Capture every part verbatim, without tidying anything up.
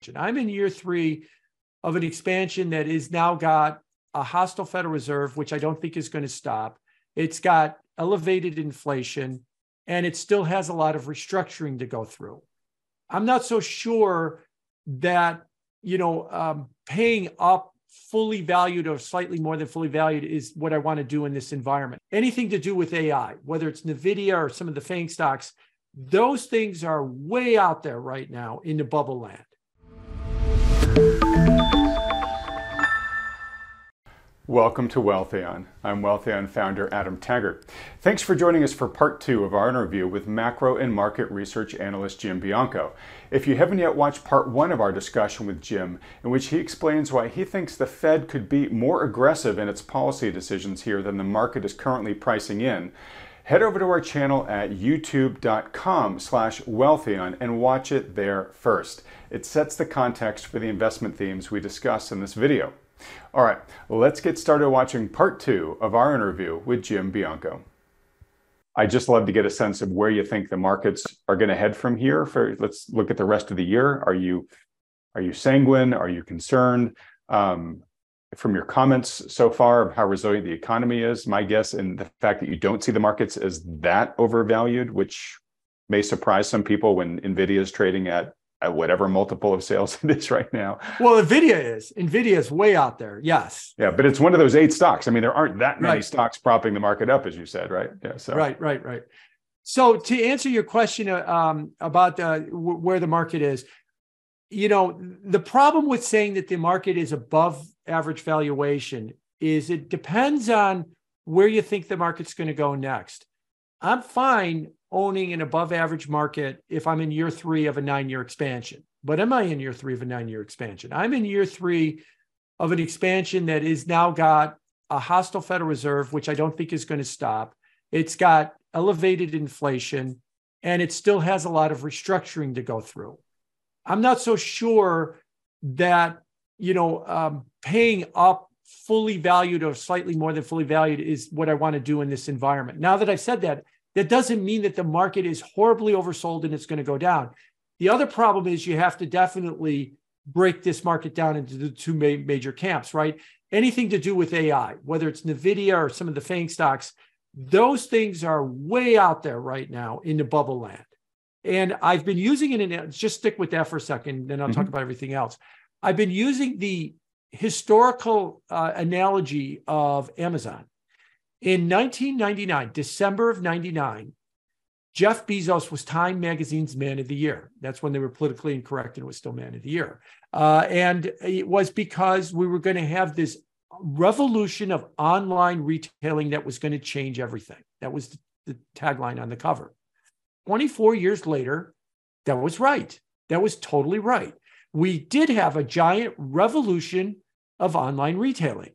I'm in year three of an expansion that is now got a hostile Federal Reserve, which I don't think is going to stop. It's got elevated inflation, and it still has a lot of restructuring to go through. I'm not so sure that, you know, um, paying up fully valued or slightly more than fully valued is what I want to do in this environment. Anything to do with A I, whether it's NVIDIA or some of the FANG stocks, those things are way out there right now in the bubble land. Welcome to Wealthion. I'm Wealthion founder Adam Taggart. Thanks for joining us for part two of our interview with macro and market research analyst Jim Bianco. If you haven't yet watched part one of our discussion with Jim, in which he explains why he thinks the Fed could be more aggressive in its policy decisions here than the market is currently pricing in, head over to our channel at youtube.com slash Wealthion and watch it there first. It sets the context for the investment themes we discuss in this video. All right, let's get started watching part two of our interview with Jim Bianco. I just love to get a sense of where you think the markets are going to head from here. For let's look at the rest of the year. Are you are you sanguine? Are you concerned? Um, from your comments so far of how resilient the economy is, my guess, and the fact that you don't see the markets as that overvalued, which may surprise some people when NVIDIA is trading at at whatever multiple of sales it is right now. Well, NVIDIA is. NVIDIA is way out there, yes. Yeah, but it's one of those eight stocks. I mean, there aren't that many right. stocks propping the market up, as you said, right? Yeah. So. Right, right, right. So to answer your question um, about uh, w- where the market is, you know, the problem with saying that the market is above average valuation is it depends on where you think the market's going to go next. I'm fine owning an above average market if I'm in year three of a nine-year expansion. But am I in year three of a nine-year expansion? I'm in year three of an expansion that is now got a hostile Federal Reserve, which I don't think is going to stop. It's got elevated inflation, and it still has a lot of restructuring to go through. I'm not so sure that, you know, um, paying up fully valued or slightly more than fully valued is what I want to do in this environment. Now that I've said that, that doesn't mean that the market is horribly oversold and it's going to go down. The other problem is you have to definitely break this market down into the two ma- major camps, right? Anything to do with A I, whether it's NVIDIA or some of the FANG stocks, those things are way out there right now in the bubble land. And I've been using it in, just stick with that for a second, then I'll mm-hmm. talk about everything else. I've been using the historical uh, analogy of Amazon. In nineteen ninety-nine, December of ninety-nine, Jeff Bezos was Time Magazine's Man of the Year. That's when they were politically incorrect and it was still Man of the Year. Uh, and it was because we were going to have this revolution of online retailing that was going to change everything. That was the tagline on the cover. twenty-four years later, that was right. That was totally right. We did have a giant revolution of online retailing.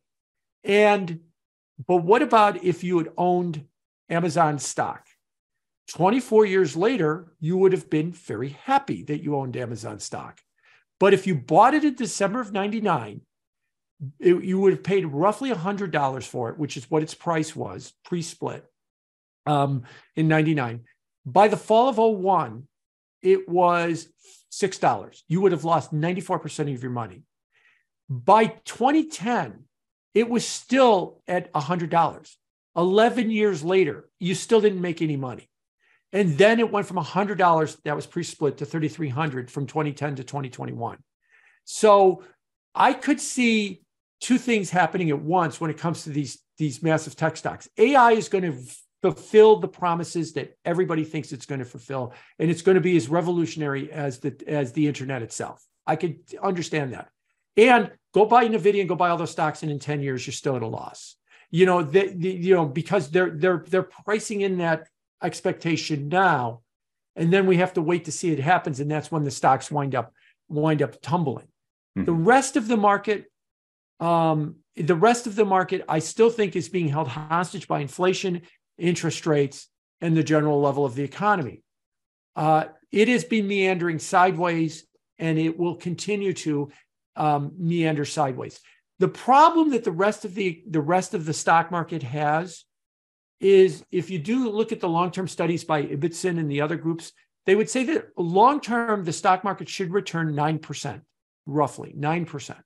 And But what about if you had owned Amazon stock? twenty-four years later, you would have been very happy that you owned Amazon stock. But if you bought it in December of ninety-nine, it, you would have paid roughly one hundred dollars for it, which is what its price was pre-split um, in ninety-nine. By the fall of oh one, it was six dollars. You would have lost ninety-four percent of your money. By twenty ten, it was still at one hundred dollars. eleven years later, you still didn't make any money. And then it went from one hundred dollars, that was pre-split, to thirty-three hundred dollars from twenty ten to twenty twenty-one. So I could see two things happening at once when it comes to these, these massive tech stocks. A I is going to fulfill the promises that everybody thinks it's going to fulfill, and it's going to be as revolutionary as the, as the internet itself. I could understand that. And go buy NVIDIA and go buy all those stocks, and in ten years, you're still at a loss. You know, the, the, you know, because they're they're they're pricing in that expectation now, and then we have to wait to see it happens, and that's when the stocks wind up wind up tumbling. Mm-hmm. The rest of the market, um, the rest of the market, I still think is being held hostage by inflation, interest rates, and the general level of the economy. Uh, it has been meandering sideways, and it will continue to Um, meander sideways. The problem that the rest of the the rest of the stock market has is, if you do look at the long-term studies by Ibbotson and the other groups, they would say that long-term the stock market should return nine percent. roughly nine percent.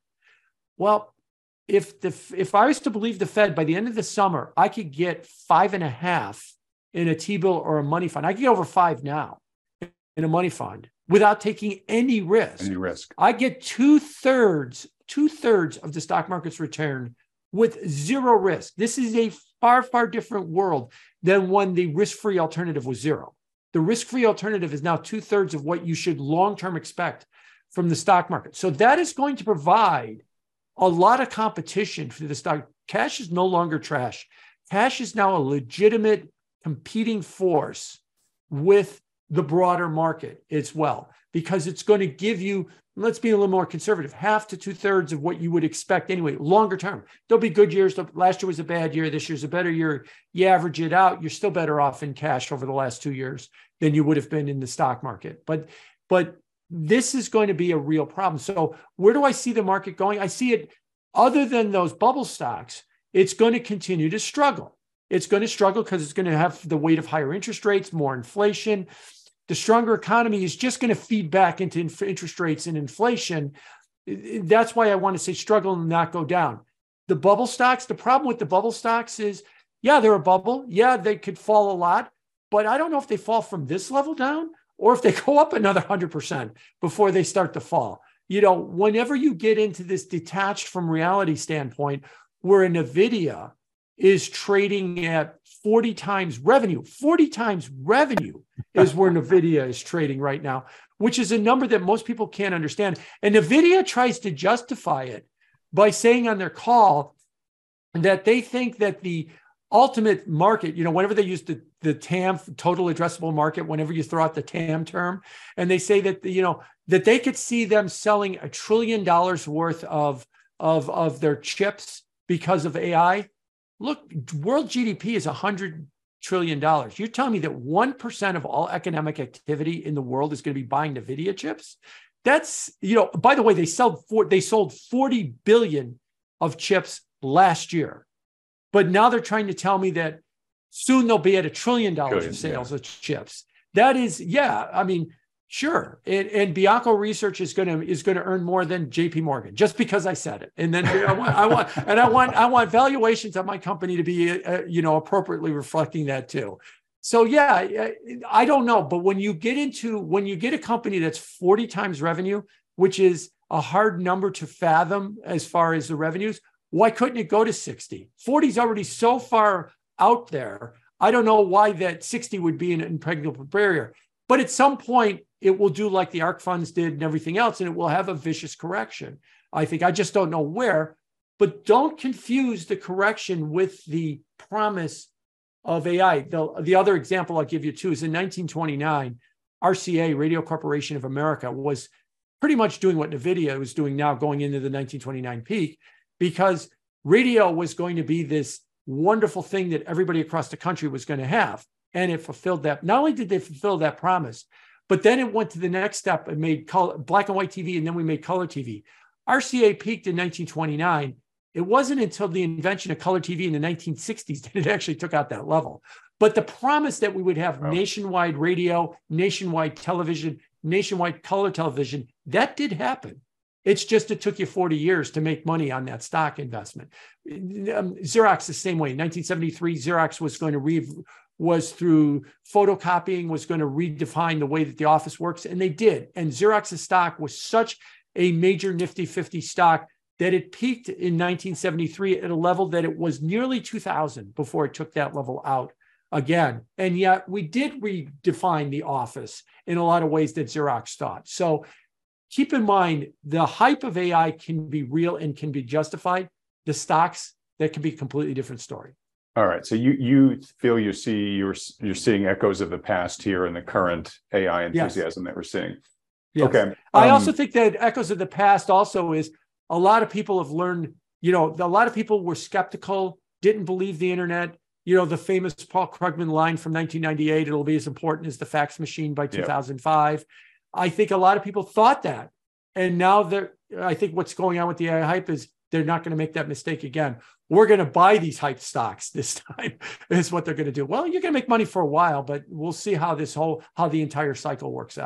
Well, if the if I was to believe the Fed, by the end of the summer, I could get five and a half in a T-bill or a money fund. I could get over five now in a money fund without taking any risk. Any risk. I get two thirds, two thirds of the stock market's return with zero risk. This is a far, far different world than when the risk-free alternative was zero. The risk-free alternative is now two thirds of what you should long-term expect from the stock market. So that is going to provide a lot of competition for the stock. Cash is no longer trash. Cash is now a legitimate competing force with the broader market as well, because it's going to give you, let's be a little more conservative, half to two thirds of what you would expect anyway, longer term. There'll be good years. Last year was a bad year. This year's a better year. You average it out, you're still better off in cash over the last two years than you would have been in the stock market. But, but this is going to be a real problem. So where do I see the market going? I see it, other than those bubble stocks, it's going to continue to struggle. It's going to struggle because it's going to have the weight of higher interest rates, more inflation. The stronger economy is just going to feed back into inf- interest rates and inflation. That's why I want to say struggle and not go down. The bubble stocks, the problem with the bubble stocks is, yeah, they're a bubble. Yeah, they could fall a lot, but I don't know if they fall from this level down or if they go up another one hundred percent before they start to fall. You know, whenever you get into this detached from reality standpoint, where a NVIDIA is trading at forty times revenue, forty times revenue is where NVIDIA is trading right now, which is a number that most people can't understand. And NVIDIA tries to justify it by saying on their call that they think that the ultimate market, you know, whenever they use the, the T A M, total addressable market, whenever you throw out the T A M term, and they say that, you know, that they could see them selling a trillion dollars worth of, of, of their chips because of A I. Look, world G D P is one hundred trillion dollars. You're telling me that one percent of all economic activity in the world is going to be buying NVIDIA chips? That's, you know, by the way, they sold, for, they sold forty billion of chips last year. But now they're trying to tell me that soon they'll be at a trillion dollars of sales yeah. of chips. That is, yeah, I mean, sure. And, and Bianco Research is going to is going to earn more than J P Morgan just because I said it. And then I want, I want and I want I want valuations of my company to be uh, you know appropriately reflecting that too. So yeah, I, I don't know, but when you get into when you get a company that's forty times revenue, which is a hard number to fathom as far as the revenues, why couldn't it go to sixty? forty is already so far out there. I don't know why that sixty would be an impregnable barrier. But at some point, it will do like the ARK funds did and everything else, and it will have a vicious correction. I think I just don't know where. But don't confuse the correction with the promise of A I. The, the other example I'll give you too is in nineteen twenty-nine, R C A, Radio Corporation of America, was pretty much doing what NVIDIA was doing now going into the nineteen twenty-nine peak, because radio was going to be this wonderful thing that everybody across the country was going to have. And it fulfilled that. Not only did they fulfill that promise, but then it went to the next step and made color, black and white T V, and then we made color T V. R C A peaked in nineteen twenty-nine. It wasn't until the invention of color T V in the nineteen sixties that it actually took out that level. But the promise that we would have wow. nationwide radio, nationwide television, nationwide color television, that did happen. It's just it took you forty years to make money on that stock investment. Um, Xerox the same way. In nineteen seventy-three, Xerox was going to re was through photocopying, was going to redefine the way that the office works. And they did. And Xerox's stock was such a major Nifty fifty stock that it peaked in nineteen seventy-three at a level that it was nearly two thousand before it took that level out again. And yet we did redefine the office in a lot of ways that Xerox thought. So keep in mind, the hype of A I can be real and can be justified. The stocks, that can be a completely different story. All right. So you you feel you see you're you're seeing echoes of the past here in the current A I enthusiasm yes. that we're seeing. Yes. Okay. Um, I also think that echoes of the past also is a lot of people have learned, you know, a lot of people were skeptical, didn't believe the internet. You know, the famous Paul Krugman line from nineteen ninety-eight, it'll be as important as the fax machine by two thousand five. Yep. I think a lot of people thought that. And now they're, I think what's going on with the A I hype is they're not going to make that mistake again. We're going to buy these hype stocks this time is what they're going to do. Well, you're going to make money for a while, but we'll see how this whole, how the entire cycle works out.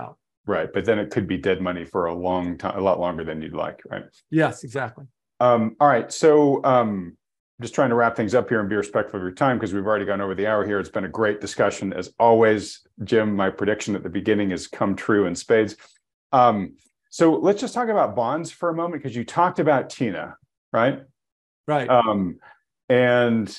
Right. But then it could be dead money for a long time, a lot longer than you'd like. Right. Yes, exactly. Um, all right. So um, just trying to wrap things up here and be respectful of your time because we've already gone over the hour here. It's been a great discussion. As always, Jim, my prediction at the beginning has come true in spades. Um, so let's just talk about bonds for a moment because you talked about TINA, right? Right. Um, and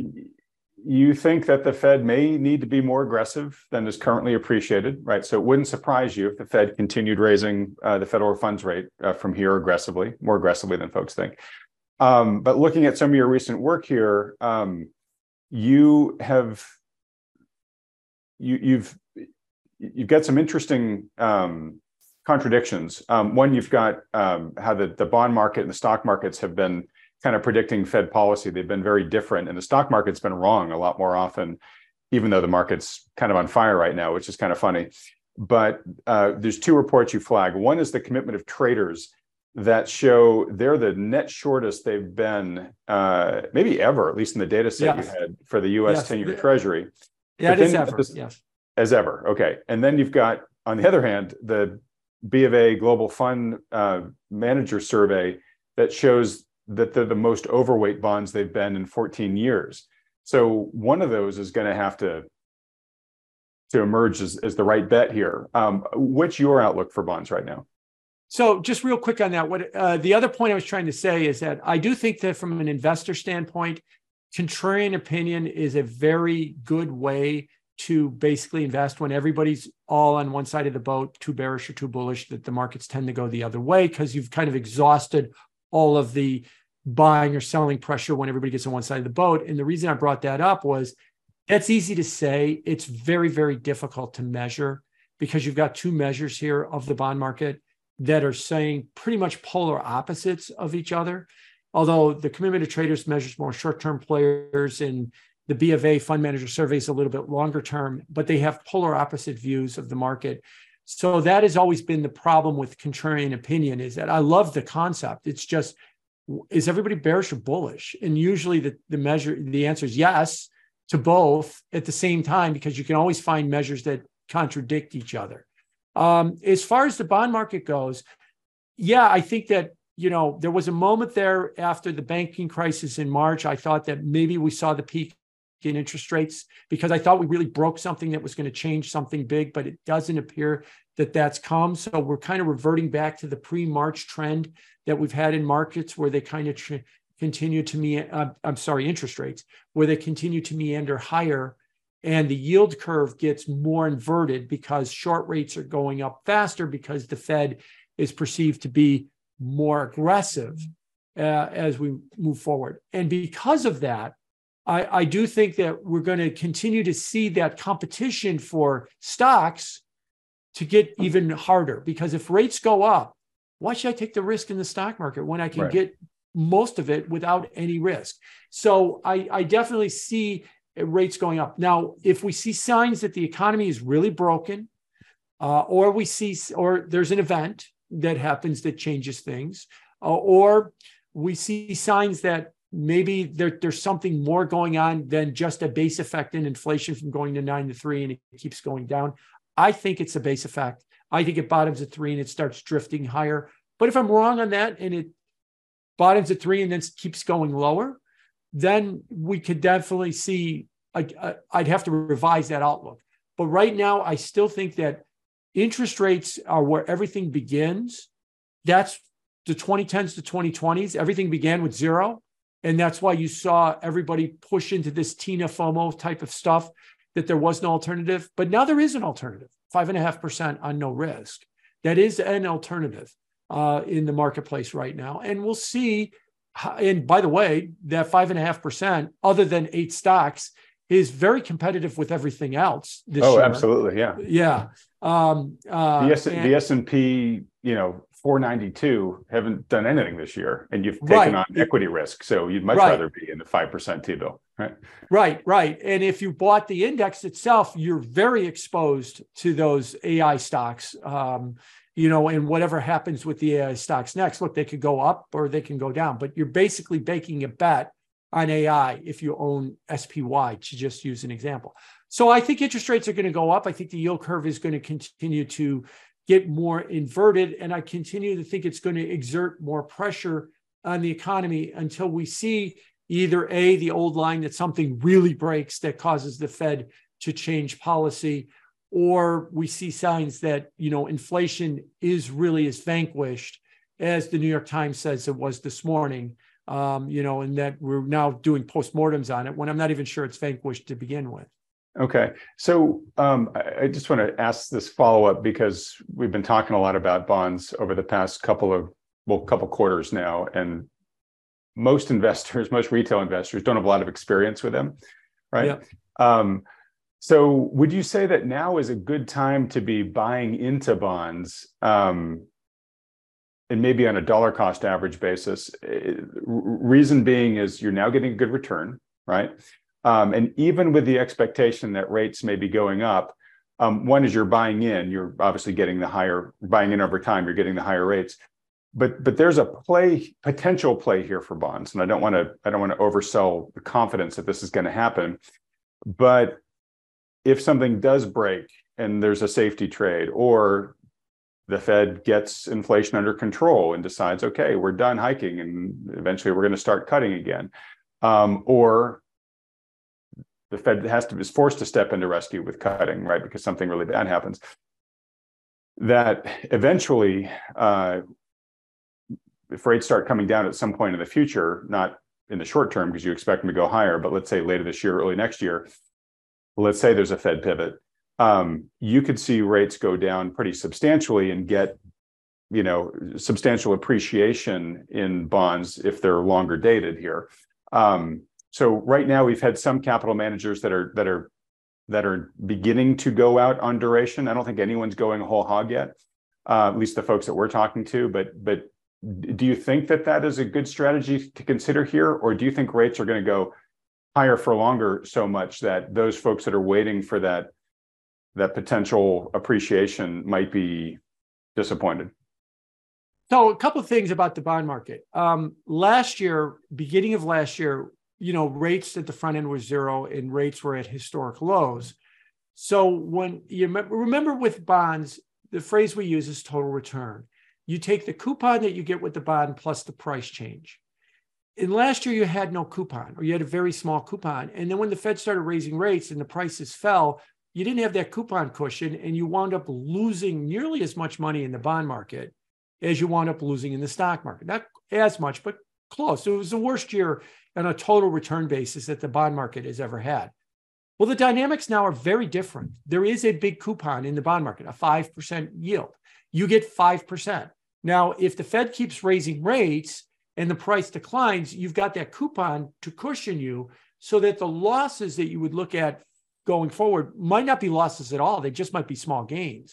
you think that the Fed may need to be more aggressive than is currently appreciated, right? So it wouldn't surprise you if the Fed continued raising uh, the federal funds rate uh, from here aggressively, more aggressively than folks think. Um, but looking at some of your recent work here, um, you have you, you've you've got some interesting um, contradictions. Um, one, you've got um, how the, the bond market and the stock markets have been kind of predicting Fed policy. They've been very different, and the stock market's been wrong a lot more often, even though the market's kind of on fire right now, which is kind of funny. But uh, there's two reports you flag. One is the commitment of traders that show they're the net shortest they've been uh, maybe ever, at least in the data set yes. you had for the U S yes. ten-year Treasury. Yeah, it is ever, this, yes. As ever, okay. And then you've got, on the other hand, the B of A Global Fund uh, Manager Survey that shows that they're the most overweight bonds they've been in fourteen years. So one of those is going to have to to emerge as, as the right bet here. Um, what's your outlook for bonds right now? So just real quick on that, what uh, the other point I was trying to say is that I do think that from an investor standpoint, contrarian opinion is a very good way to basically invest when everybody's all on one side of the boat, too bearish or too bullish, that the markets tend to go the other way because you've kind of exhausted all of the buying or selling pressure when everybody gets on one side of the boat. And the reason I brought that up was that's easy to say. It's very, very difficult to measure because you've got two measures here of the bond market that are saying pretty much polar opposites of each other. Although the commitment of traders measures more short-term players and the B of A fund manager survey is a little bit longer term, but they have polar opposite views of the market. So that has always been the problem with contrarian opinion is that I love the concept. It's just, is everybody bearish or bullish? And usually the, the measure, the answer is yes to both at the same time, because you can always find measures that contradict each other. Um, as far as the bond market goes, yeah, I think that, you know, there was a moment there after the banking crisis in March. I thought that maybe we saw the peak in interest rates because I thought we really broke something that was going to change something big, but it doesn't appear that that's come. So we're kind of reverting back to the pre-March trend that we've had in markets where they kind of tr- continue to me, uh, I'm sorry, interest rates, where they continue to meander higher and the yield curve gets more inverted because short rates are going up faster because the Fed is perceived to be more aggressive uh, as we move forward. And because of that, I, I do think that we're going to continue to see that competition for stocks to get even harder, because if rates go up, why should I take the risk in the stock market when I can right. get most of it without any risk? So I, I definitely see rates going up. Now, if we see signs that the economy is really broken, uh, or we see, or there's an event that happens that changes things, uh, or we see signs that maybe there, there's something more going on than just a base effect in inflation from going to nine to three and it keeps going down. I think it's a base effect. I think it bottoms at three and it starts drifting higher. But if I'm wrong on that and it bottoms at three and then keeps going lower, then we could definitely see, I, I'd have to revise that outlook. But right now, I still think that interest rates are where everything begins. That's the twenty tens to twenty twenties. Everything began with zero. And that's why you saw everybody push into this TINA FOMO type of stuff, that there was no alternative. But now there is an alternative, five and a half percent on no risk. That is an alternative uh, in the marketplace right now. And we'll see. How, and by the way, that five and a half percent, other than eight stocks, is very competitive with everything else this oh, year. Oh, absolutely. Yeah. Yeah. Um, uh, the, S- and, the S and P, you know, four ninety-two haven't done anything this year, and you've taken right. on equity risk. So you'd much right. rather be in the five percent T-bill, right? Right, right. And if you bought the index itself, you're very exposed to those A I stocks, um, you know, and whatever happens with the A I stocks next. Look, they could go up or they can go down, but you're basically making a bet on A I if you own S P Y, to just use an example. So I think interest rates are going to go up. I think the yield curve is going to continue to get more inverted. And I continue to think it's going to exert more pressure on the economy until we see either A, the old line that something really breaks that causes the Fed to change policy, or we see signs that, you know, inflation is really as vanquished as the New York Times says it was this morning, um, you know, and that we're now doing postmortems on it when I'm not even sure it's vanquished to begin with. Okay. So um, I, I just want to ask this follow-up because we've been talking a lot about bonds over the past couple of, well, couple quarters now, and most investors, most retail investors don't have a lot of experience with them, right? Yeah. Um, so would you say that now is a good time to be buying into bonds, um, and maybe on a dollar cost average basis? Reason being is you're now getting a good return, right? Um, and even with the expectation that rates may be going up, um, one is you're buying in, you're obviously getting the higher, buying in over time, you're getting the higher rates. But but there's a play, potential play here for bonds. And I don't want to, I don't want to oversell the confidence that this is going to happen. But if something does break and there's a safety trade, or the Fed gets inflation under control and decides, okay, we're done hiking and eventually we're going to start cutting again. Um, or the Fed has to is forced to step into rescue with cutting, right? Because something really bad happens. That eventually, uh, if rates start coming down at some point in the future, not in the short term because you expect them to go higher, but let's say later this year, early next year, let's say there's a Fed pivot, um, you could see rates go down pretty substantially and get, you know, substantial appreciation in bonds if they're longer dated here. Um, so right now we've had some capital managers that are that are that are beginning to go out on duration. I don't think anyone's going whole hog yet, uh, at least the folks that we're talking to. But but do you think that that is a good strategy to consider here, or do you think rates are going to go higher for longer so much that those folks that are waiting for that that potential appreciation might be disappointed? So a couple of things about the bond market. Um, last year, beginning of last year, you know, rates at the front end were zero and rates were at historic lows. So when you remember with bonds, the phrase we use is total return. You take the coupon that you get with the bond plus the price change. And last year you had no coupon, or you had a very small coupon. And then when the Fed started raising rates and the prices fell, you didn't have that coupon cushion, and you wound up losing nearly as much money in the bond market as you wound up losing in the stock market. Not as much, but close. So it was the worst year on a total return basis that the bond market has ever had. Well, the dynamics now are very different. There is a big coupon in the bond market, a five percent yield. You get five percent. Now, if the Fed keeps raising rates and the price declines, you've got that coupon to cushion you so that the losses that you would look at going forward might not be losses at all. They just might be small gains.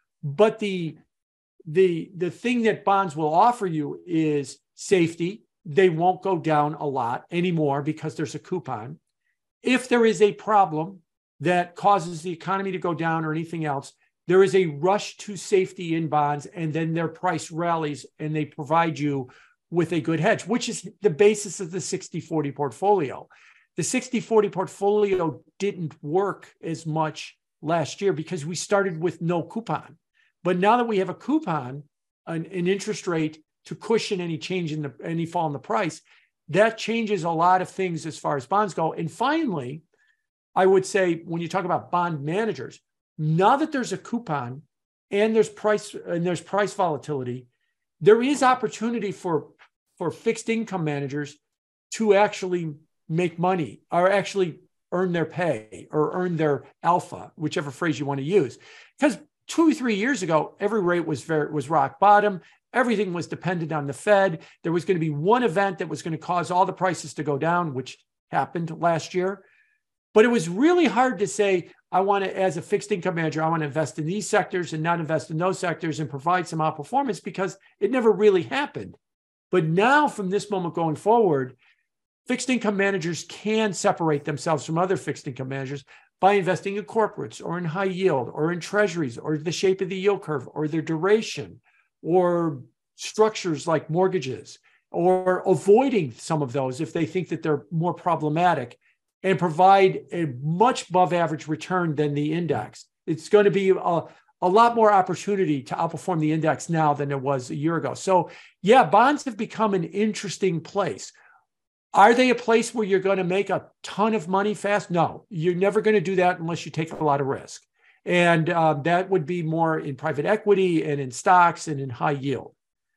But the, the, the thing that bonds will offer you is safety. They won't go down a lot anymore because there's a coupon. If there is a problem that causes the economy to go down or anything else, there is a rush to safety in bonds, and then their price rallies and they provide you with a good hedge, which is the basis of the sixty forty portfolio. The sixty forty portfolio didn't work as much last year because we started with no coupon. But now that we have a coupon, an, an interest rate to cushion any change in the any fall in the price, that changes a lot of things as far as bonds go. And finally, I would say when you talk about bond managers, now that there's a coupon and there's price and there's price volatility, there is opportunity for, for fixed income managers to actually make money or actually earn their pay or earn their alpha, whichever phrase you want to use. Because two or three years ago, every rate was very, was rock bottom. Everything was dependent on the Fed. There was going to be one event that was going to cause all the prices to go down, which happened last year. But it was really hard to say, I want to, as a fixed income manager, I want to invest in these sectors and not invest in those sectors and provide some outperformance, because it never really happened. But now from this moment going forward, fixed income managers can separate themselves from other fixed income managers by investing in corporates or in high yield or in treasuries or the shape of the yield curve or their duration or structures like mortgages, or avoiding some of those if they think that they're more problematic, and provide a much above average return than the index. It's going to be a, a lot more opportunity to outperform the index now than there was a year ago. So yeah, bonds have become an interesting place. Are they a place where you're going to make a ton of money fast? No, you're never going to do that unless you take a lot of risk. And uh, that would be more in private equity and in stocks and in high yield.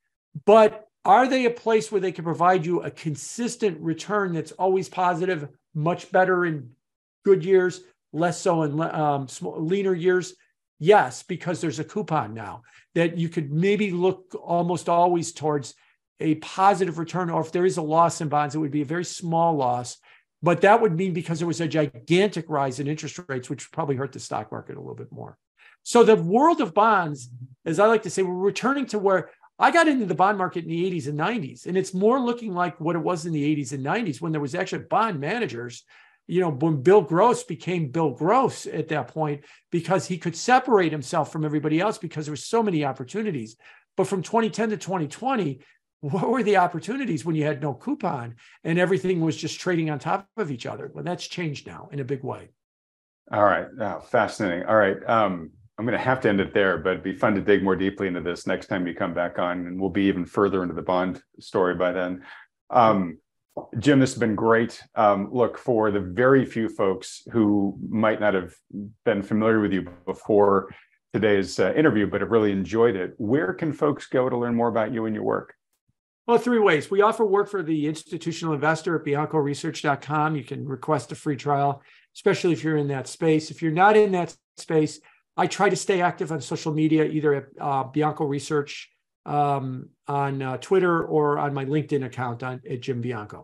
But are they a place where they can provide you a consistent return that's always positive, much better in good years, less so in um, small, leaner years? Yes, because there's a coupon now that you could maybe look almost always towards a positive return, or if there is a loss in bonds, it would be a very small loss. But that would mean because there was a gigantic rise in interest rates, which would probably hurt the stock market a little bit more. So the world of bonds, as I like to say, we're returning to where I got into the bond market in the eighties and nineties, and it's more looking like what it was in the eighties and nineties when there was actually bond managers. You know, when Bill Gross became Bill Gross at that point, because he could separate himself from everybody else because there were so many opportunities. But from twenty ten to twenty twenty, what were the opportunities when you had no coupon and everything was just trading on top of each other? Well, that's changed now in a big way. All right. Oh, fascinating. All right. Um, I'm going to have to end it there, but it'd be fun to dig more deeply into this next time you come back on, and we'll be even further into the bond story by then. Um, Jim, this has been great. Um, look, for the very few folks who might not have been familiar with you before today's uh, interview, but have really enjoyed it, where can folks go to learn more about you and your work? Well, three ways. We offer work for the institutional investor at bianco research dot com. You can request a free trial, especially if you're in that space. If you're not in that space, I try to stay active on social media, either at uh, Bianco Research um, on uh, Twitter or on my LinkedIn account on, at Jim Bianco.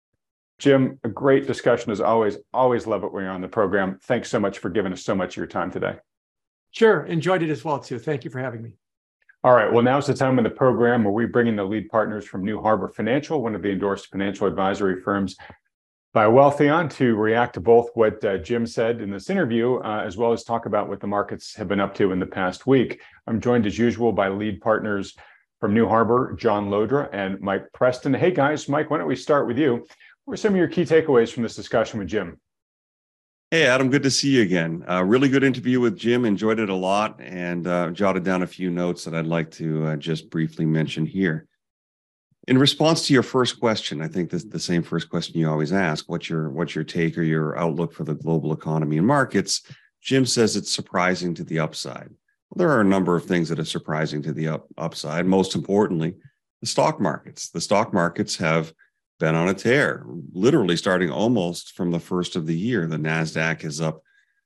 Jim, a great discussion as always. Always love it when you're on the program. Thanks so much for giving us so much of your time today. Sure. Enjoyed it as well, too. Thank you for having me. All right. Well, now's the time in the program where we bring in the lead partners from New Harbor Financial, one of the endorsed financial advisory firms by Wealthion, to react to both what uh, Jim said in this interview, uh, as well as talk about what the markets have been up to in the past week. I'm joined as usual by lead partners from New Harbor, John Lodra and Mike Preston. Hey, guys. Mike, why don't we start with you? What are some of your key takeaways from this discussion with Jim? Hey, Adam, good to see you again. Uh, really good interview with Jim. Enjoyed it a lot, and uh, jotted down a few notes that I'd like to uh, just briefly mention here. In response to your first question, I think this is the same first question you always ask. What's your, what's your take or your outlook for the global economy and markets? Jim says it's surprising to the upside. Well, there are a number of things that are surprising to the up, upside. Most importantly, the stock markets. The stock markets have been on a tear, literally starting almost from the first of the year. The NASDAQ is up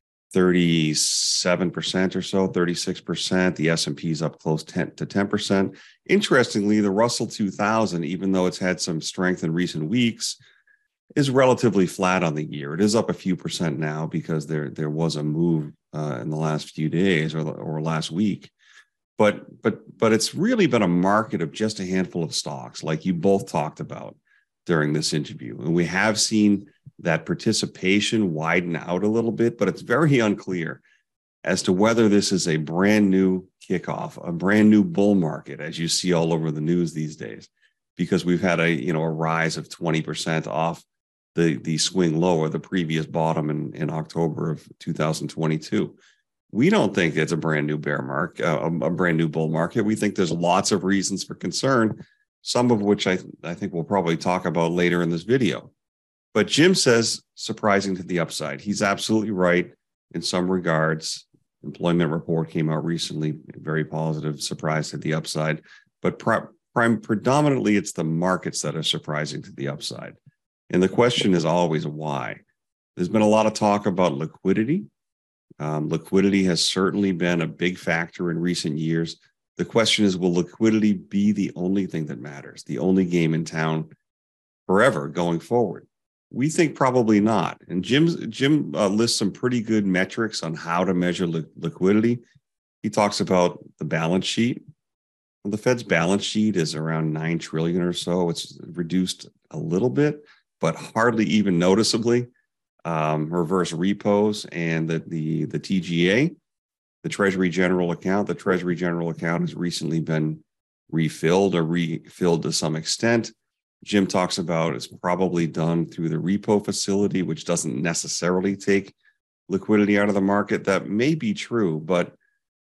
thirty-seven percent or so, thirty-six percent. The S and P is up close to ten percent. Interestingly, the Russell two thousand, even though it's had some strength in recent weeks, is relatively flat on the year. It is up a few percent now because there, there was a move uh, in the last few days or, or last week. But, but, but it's really been a market of just a handful of stocks, like you both talked about during this interview. And we have seen that participation widen out a little bit, but it's very unclear as to whether this is a brand new kickoff, a brand new bull market, as you see all over the news these days, because we've had a, you know, a rise of twenty percent off the, the swing low or the previous bottom in, in October of two thousand twenty-two. We don't think it's a brand new bear market, uh, a brand new bull market. We think there's lots of reasons for concern, some of which I, I think we'll probably talk about later in this video. But Jim says surprising to the upside. He's absolutely right in some regards. Employment report came out recently, very positive, surprise to the upside. But pre- prime, predominantly, it's the markets that are surprising to the upside. And the question is always why. There's been a lot of talk about liquidity. Um, liquidity has certainly been a big factor in recent years. The question is, will liquidity be the only thing that matters, the only game in town forever going forward? We think probably not. And Jim's, Jim uh, lists some pretty good metrics on how to measure li- liquidity. He talks about the balance sheet. Well, the Fed's balance sheet is around nine trillion dollars or so. It's reduced a little bit, but hardly even noticeably. Um, reverse repos and the, the, the T G A, the Treasury General Account. The Treasury General Account has recently been refilled or refilled to some extent. Jim talks about it's probably done through the repo facility, which doesn't necessarily take liquidity out of the market. That may be true, but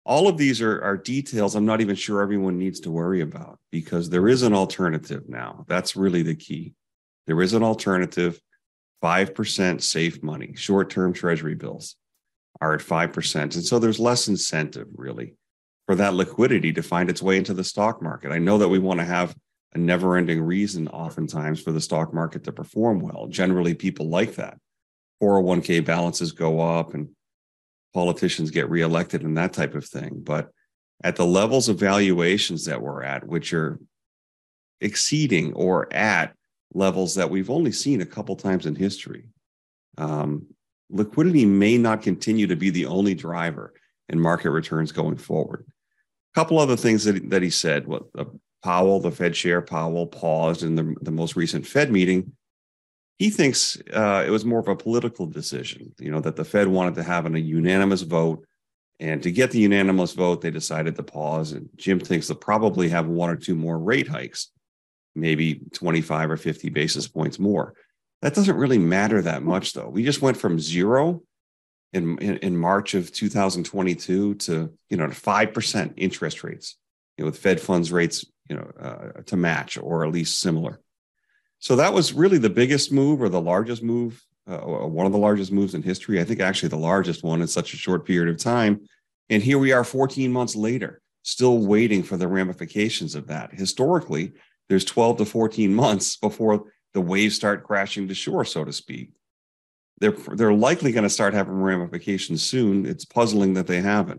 all of these are, are details I'm not even sure everyone needs to worry about, because there is an alternative now. That's really the key. There is an alternative. five percent safe money, short-term treasury bills are at five percent. And so there's less incentive, really, for that liquidity to find its way into the stock market. I know that we want to have a never-ending reason oftentimes for the stock market to perform well. Generally, people like that. four oh one k balances go up and politicians get reelected and that type of thing. But at the levels of valuations that we're at, which are exceeding or at levels that we've only seen a couple times in history, um, liquidity may not continue to be the only driver in market returns going forward. A couple other things that, that he said. What uh, Powell, the Fed chair Powell, paused in the, the most recent Fed meeting. He thinks uh, it was more of a political decision, you know, that the Fed wanted to have an, a unanimous vote. And to get the unanimous vote, they decided to pause. And Jim thinks they'll probably have one or two more rate hikes, maybe twenty-five or fifty basis points more. That doesn't really matter that much, though. We just went from zero in, in, in March of two thousand twenty-two to, you know, to five percent interest rates, you know, with Fed funds rates, you know, uh, to match or at least similar. So that was really the biggest move, or the largest move, uh, one of the largest moves in history. I think actually the largest one in such a short period of time. And here we are fourteen months later, still waiting for the ramifications of that. Historically, there's twelve to fourteen months before the waves start crashing to shore, so to speak. They're, they're likely going to start having ramifications soon. It's puzzling that they haven't.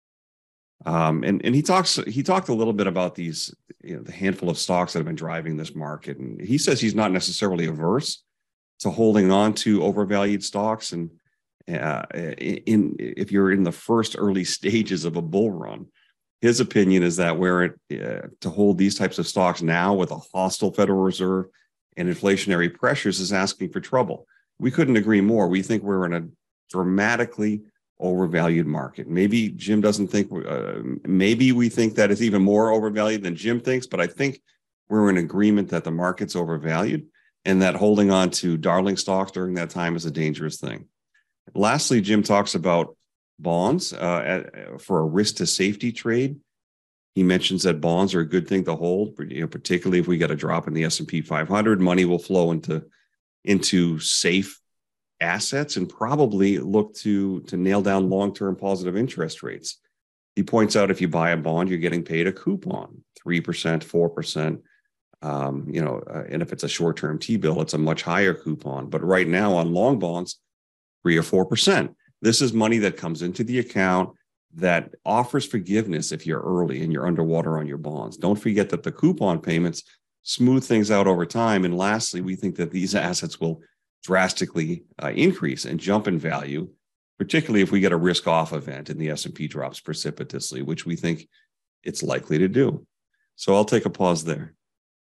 Um, and, and he talks, he talked a little bit about these, you know, the handful of stocks that have been driving this market. And he says he's not necessarily averse to holding on to overvalued stocks. And uh, in, if you're in the first early stages of a bull run, his opinion is that where it, uh, to hold these types of stocks now with a hostile Federal Reserve and inflationary pressures is asking for trouble. We couldn't agree more. We think we're in a dramatically overvalued market. Maybe Jim doesn't think, uh, maybe we think that it's even more overvalued than Jim thinks, but I think we're in agreement that the market's overvalued and that holding on to darling stocks during that time is a dangerous thing. Lastly, Jim talks about bonds uh, for a risk to safety trade. He mentions that bonds are a good thing to hold, you know, particularly if we get a drop in the S and P five hundred, money will flow into, into safe assets and probably look to, to nail down long-term positive interest rates. He points out if you buy a bond, you're getting paid a coupon, three percent, four percent. Um, you know, uh, and if it's a short-term T-bill, it's a much higher coupon. But right now on long bonds, three or four percent. This is money that comes into the account that offers forgiveness if you're early and you're underwater on your bonds. Don't forget that the coupon payments smooth things out over time. And lastly, we think that these assets will drastically uh, increase and jump in value, particularly if we get a risk-off event and the S and P drops precipitously, which we think it's likely to do. So I'll take a pause there.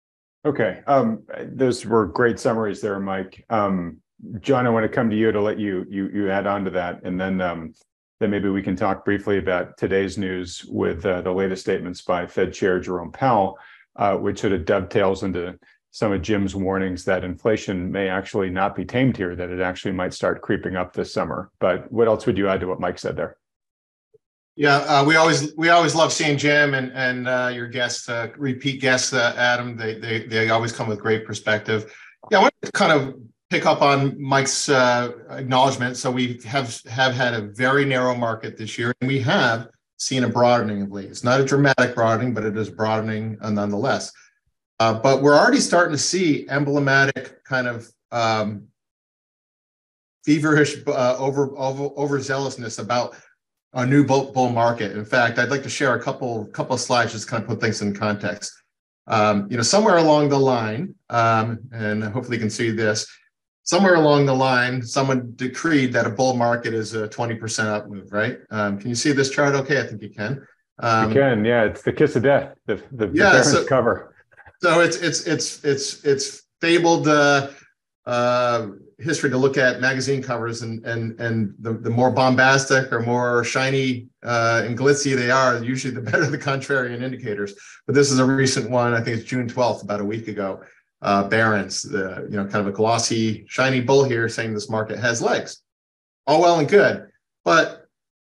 Okay. Um, those were great summaries there, Mike. Um, John, I want to come to you to let you you you add on to that, and then um, then maybe we can talk briefly about today's news with uh, the latest statements by Fed Chair Jerome Powell, uh, which sort of dovetails into some of Jim's warnings that inflation may actually not be tamed here, that it actually might start creeping up this summer. But what else would you add to what Mike said there? Yeah, uh, we always we always love seeing Jim and and uh, your guests, uh, repeat guests, uh, Adam. They they they always come with great perspective. Yeah, I want to kind of pick up on Mike's uh, acknowledgement. So we have have had a very narrow market this year, and we have seen a broadening of late. It's not a dramatic broadening, but it is broadening uh, nonetheless. Uh, but we're already starting to see emblematic kind of um, feverish uh, over, over overzealousness about a new bull, bull market. In fact, I'd like to share a couple couple of slides just to kind of put things in context. Um, you know, somewhere along the line, um, and hopefully you can see this, somewhere along the line, someone decreed that a bull market is a twenty percent up move, right? Um, can you see this chart okay? I think you can. Um, you can, yeah. It's the kiss of death, the, the, the yeah, Barron's so, cover. So it's it's it's it's it's fabled uh, uh, history to look at magazine covers, and and and the, the more bombastic or more shiny uh, and glitzy they are, usually the better the contrarian indicators. But this is a recent one. I think it's June twelfth, about a week ago. Uh, Barron's, the you know kind of a glossy, shiny bull here, saying this market has legs. All well and good, but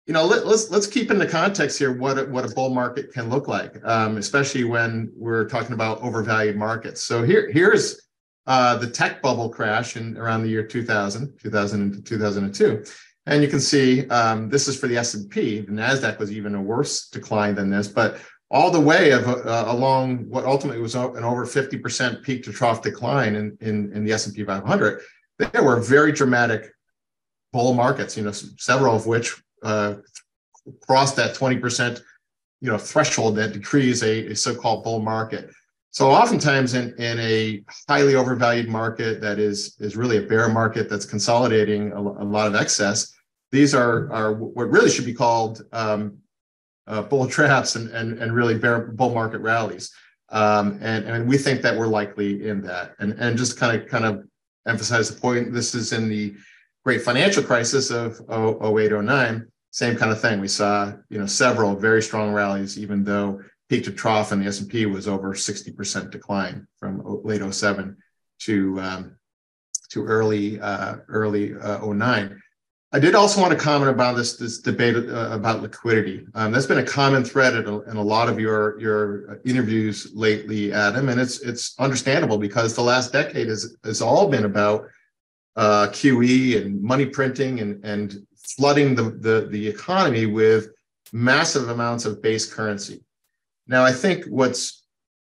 you know, let, let's let's keep in the context here what a, what a bull market can look like, um, especially when we're talking about overvalued markets. So here here's uh, the tech bubble crash in around the year two thousand, two thousand to two thousand two. And you can see um, this is for the S and P. The NASDAQ was even a worse decline than this, but all the way of, uh, along what ultimately was an over fifty percent peak to trough decline in, in, in the S and P five hundred, there were very dramatic bull markets, you know, several of which uh, crossed that twenty percent, you know, threshold that decrees a, a so-called bull market. So oftentimes in, in a highly overvalued market that is, is really a bear market that's consolidating a, a lot of excess, these are, are what really should be called um, uh, bull traps and, and, and really bear bull market rallies. Um, and, and we think that we're likely in that. And, and just kind of kind of emphasize the point, this is in the great financial crisis of oh eight, oh nine, same kind of thing. We saw, you know, several very strong rallies, even though peak to trough in the S and P was over sixty percent decline from late oh seven to um, to early uh, early uh, oh nine. I did also want to comment about this this debate uh, about liquidity. Um, that's been a common thread in a, in a lot of your your interviews lately, Adam, and it's it's understandable because the last decade has has all been about uh, Q E and money printing and and flooding the the the economy with massive amounts of base currency. Now, I think what's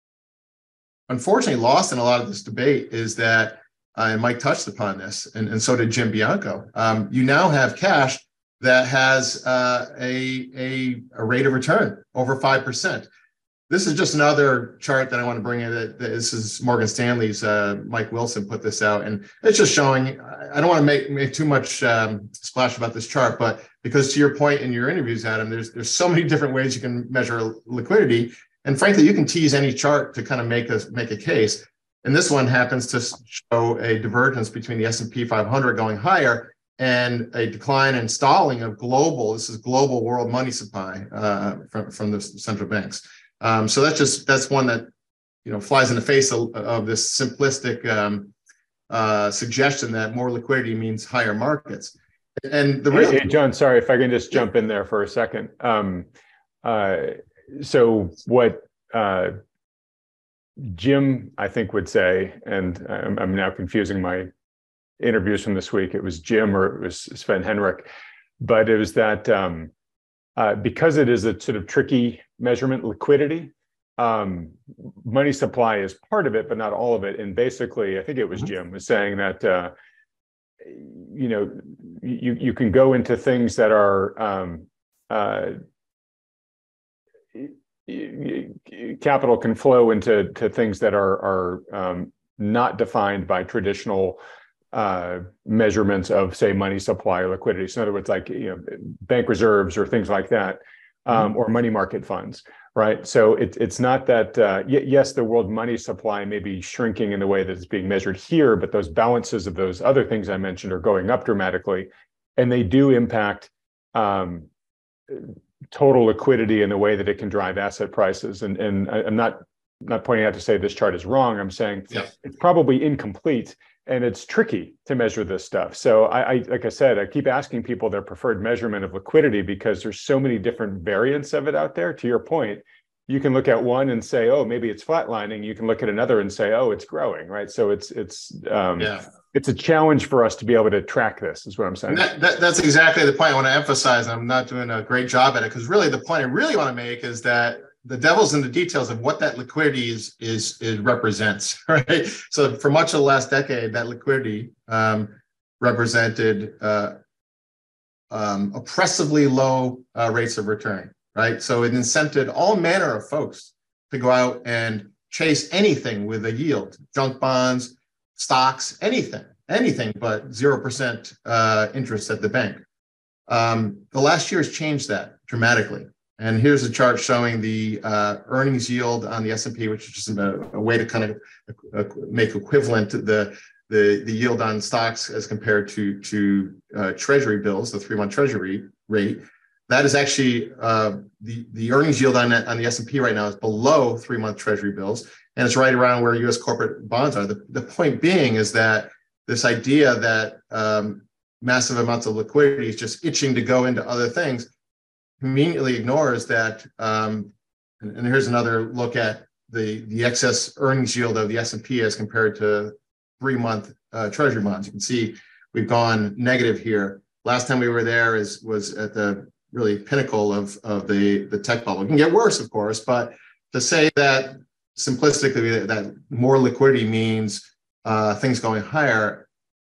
unfortunately lost in a lot of this debate is that, uh, and Mike touched upon this, and, and so did Jim Bianco, um, you now have cash that has uh, a, a, a rate of return over five percent. This is just another chart that I want to bring in. That, that this is Morgan Stanley's, uh, Mike Wilson put this out, and it's just showing, I don't want to make, make too much um, splash about this chart, but because to your point in your interviews, Adam, there's there's so many different ways you can measure liquidity. And frankly, you can tease any chart to kind of make a, make a case. And this one happens to show a divergence between the S and P five hundred going higher and a decline and stalling of global, this is global world money supply uh, from, from the central banks. Um, so that's just, that's one that, you know, flies in the face of, of this simplistic um, uh, suggestion that more liquidity means higher markets. And the real- hey, hey, John, sorry if I can just jump in there for a second. Um, uh, so what uh, Jim, I think, would say, and I'm, I'm now confusing my interviews from this week. It was Jim or it was Sven Henrik, but it was that um, uh, because it is a sort of tricky measurement, liquidity, um, money supply is part of it, but not all of it. And basically, I think it was Jim was saying that, uh, you know, you, you can go into things that are um, uh, capital can flow into to things that are are um, not defined by traditional uh, measurements of, say, money supply or liquidity. So in other words, like, you know, bank reserves or things like that, um, mm-hmm. or money market funds, right? So it, it's not that, uh, y- yes, the world money supply may be shrinking in the way that it's being measured here, but those balances of those other things I mentioned are going up dramatically, and they do impact um, total liquidity in the way that it can drive asset prices. And, and I, I'm not, not pointing out to say this chart is wrong. I'm saying yeah. It's probably incomplete and it's tricky to measure this stuff. So I, I, like I said, I keep asking people their preferred measurement of liquidity because there's so many different variants of it out there. To your point, you can look at one and say, oh, maybe it's flatlining. You can look at another and say, oh, it's growing, right? So it's it's um, yeah. it's a challenge for us to be able to track this, is what I'm saying. That, that, that's exactly the point I want to emphasize. I'm not doing a great job at it because really the point I really want to make is that the devil's in the details of what that liquidity is is, is represents, right? So for much of the last decade, that liquidity um, represented uh, um, oppressively low uh, rates of return, right? So it incented all manner of folks to go out and chase anything with a yield, junk bonds, stocks, anything, anything but zero percent uh, interest at the bank. Um, the last year has changed that dramatically. And here's a chart showing the uh, earnings yield on the S and P, which is just a, a way to kind of uh, make equivalent the, the, the yield on stocks as compared to, to uh, treasury bills, the three-month treasury rate. That is actually, uh, the, the earnings yield on, on the S and P right now is below three-month treasury bills, and it's right around where U S corporate bonds are. The, the point being is that this idea that um, massive amounts of liquidity is just itching to go into other things conveniently ignores that, um, and, and here's another look at the, the excess earnings yield of the S and P as compared to three-month uh, treasury bonds. You can see we've gone negative here. Last time we were there is was at the really pinnacle of, of the, the tech bubble. It can get worse, of course, but to say that simplistically that more liquidity means uh, things going higher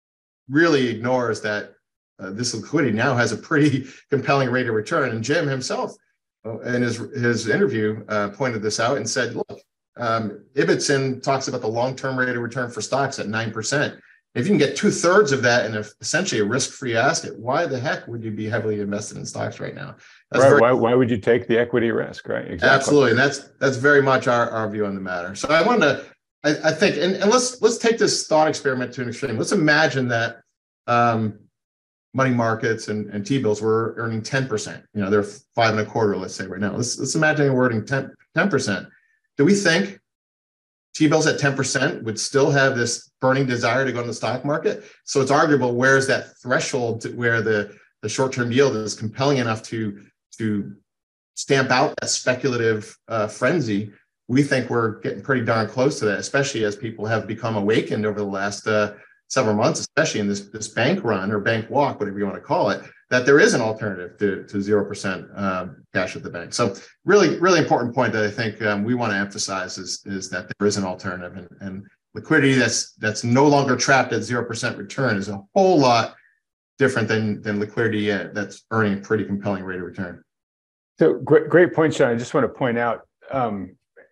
really ignores that uh, this liquidity now has a pretty compelling rate of return. And Jim himself uh, in his, his interview uh, pointed this out and said, look, um, Ibbotson talks about the long-term rate of return for stocks at nine percent. If you can get two thirds of that in a, essentially a risk-free asset, why the heck would you be heavily invested in stocks right now? That's right. Very, why, why would you take the equity risk? Right. Exactly. Absolutely. And that's that's very much our, our view on the matter. So I wanted to, I, I think, and, and let's let's take this thought experiment to an extreme. Let's imagine that um, money markets and, and T-bills were earning ten percent. You know, they're five and a quarter, let's say right now. Let's let's imagine we're earning ten percent. Do we think T-bills at ten percent would still have this burning desire to go in the stock market? So it's arguable, where's that threshold to where the, the short-term yield is compelling enough to, to stamp out that speculative uh, frenzy? We think we're getting pretty darn close to that, especially as people have become awakened over the last uh, several months, especially in this, this bank run or bank walk, whatever you want to call it, that there is an alternative to, to zero percent um, cash at the bank. So really, really important point that I think um, we want to emphasize is, is that there is an alternative, and, and liquidity that's that's no longer trapped at zero percent return is a whole lot different than, than liquidity that's earning a pretty compelling rate of return. So great, great point, Sean. I just want to point out, um,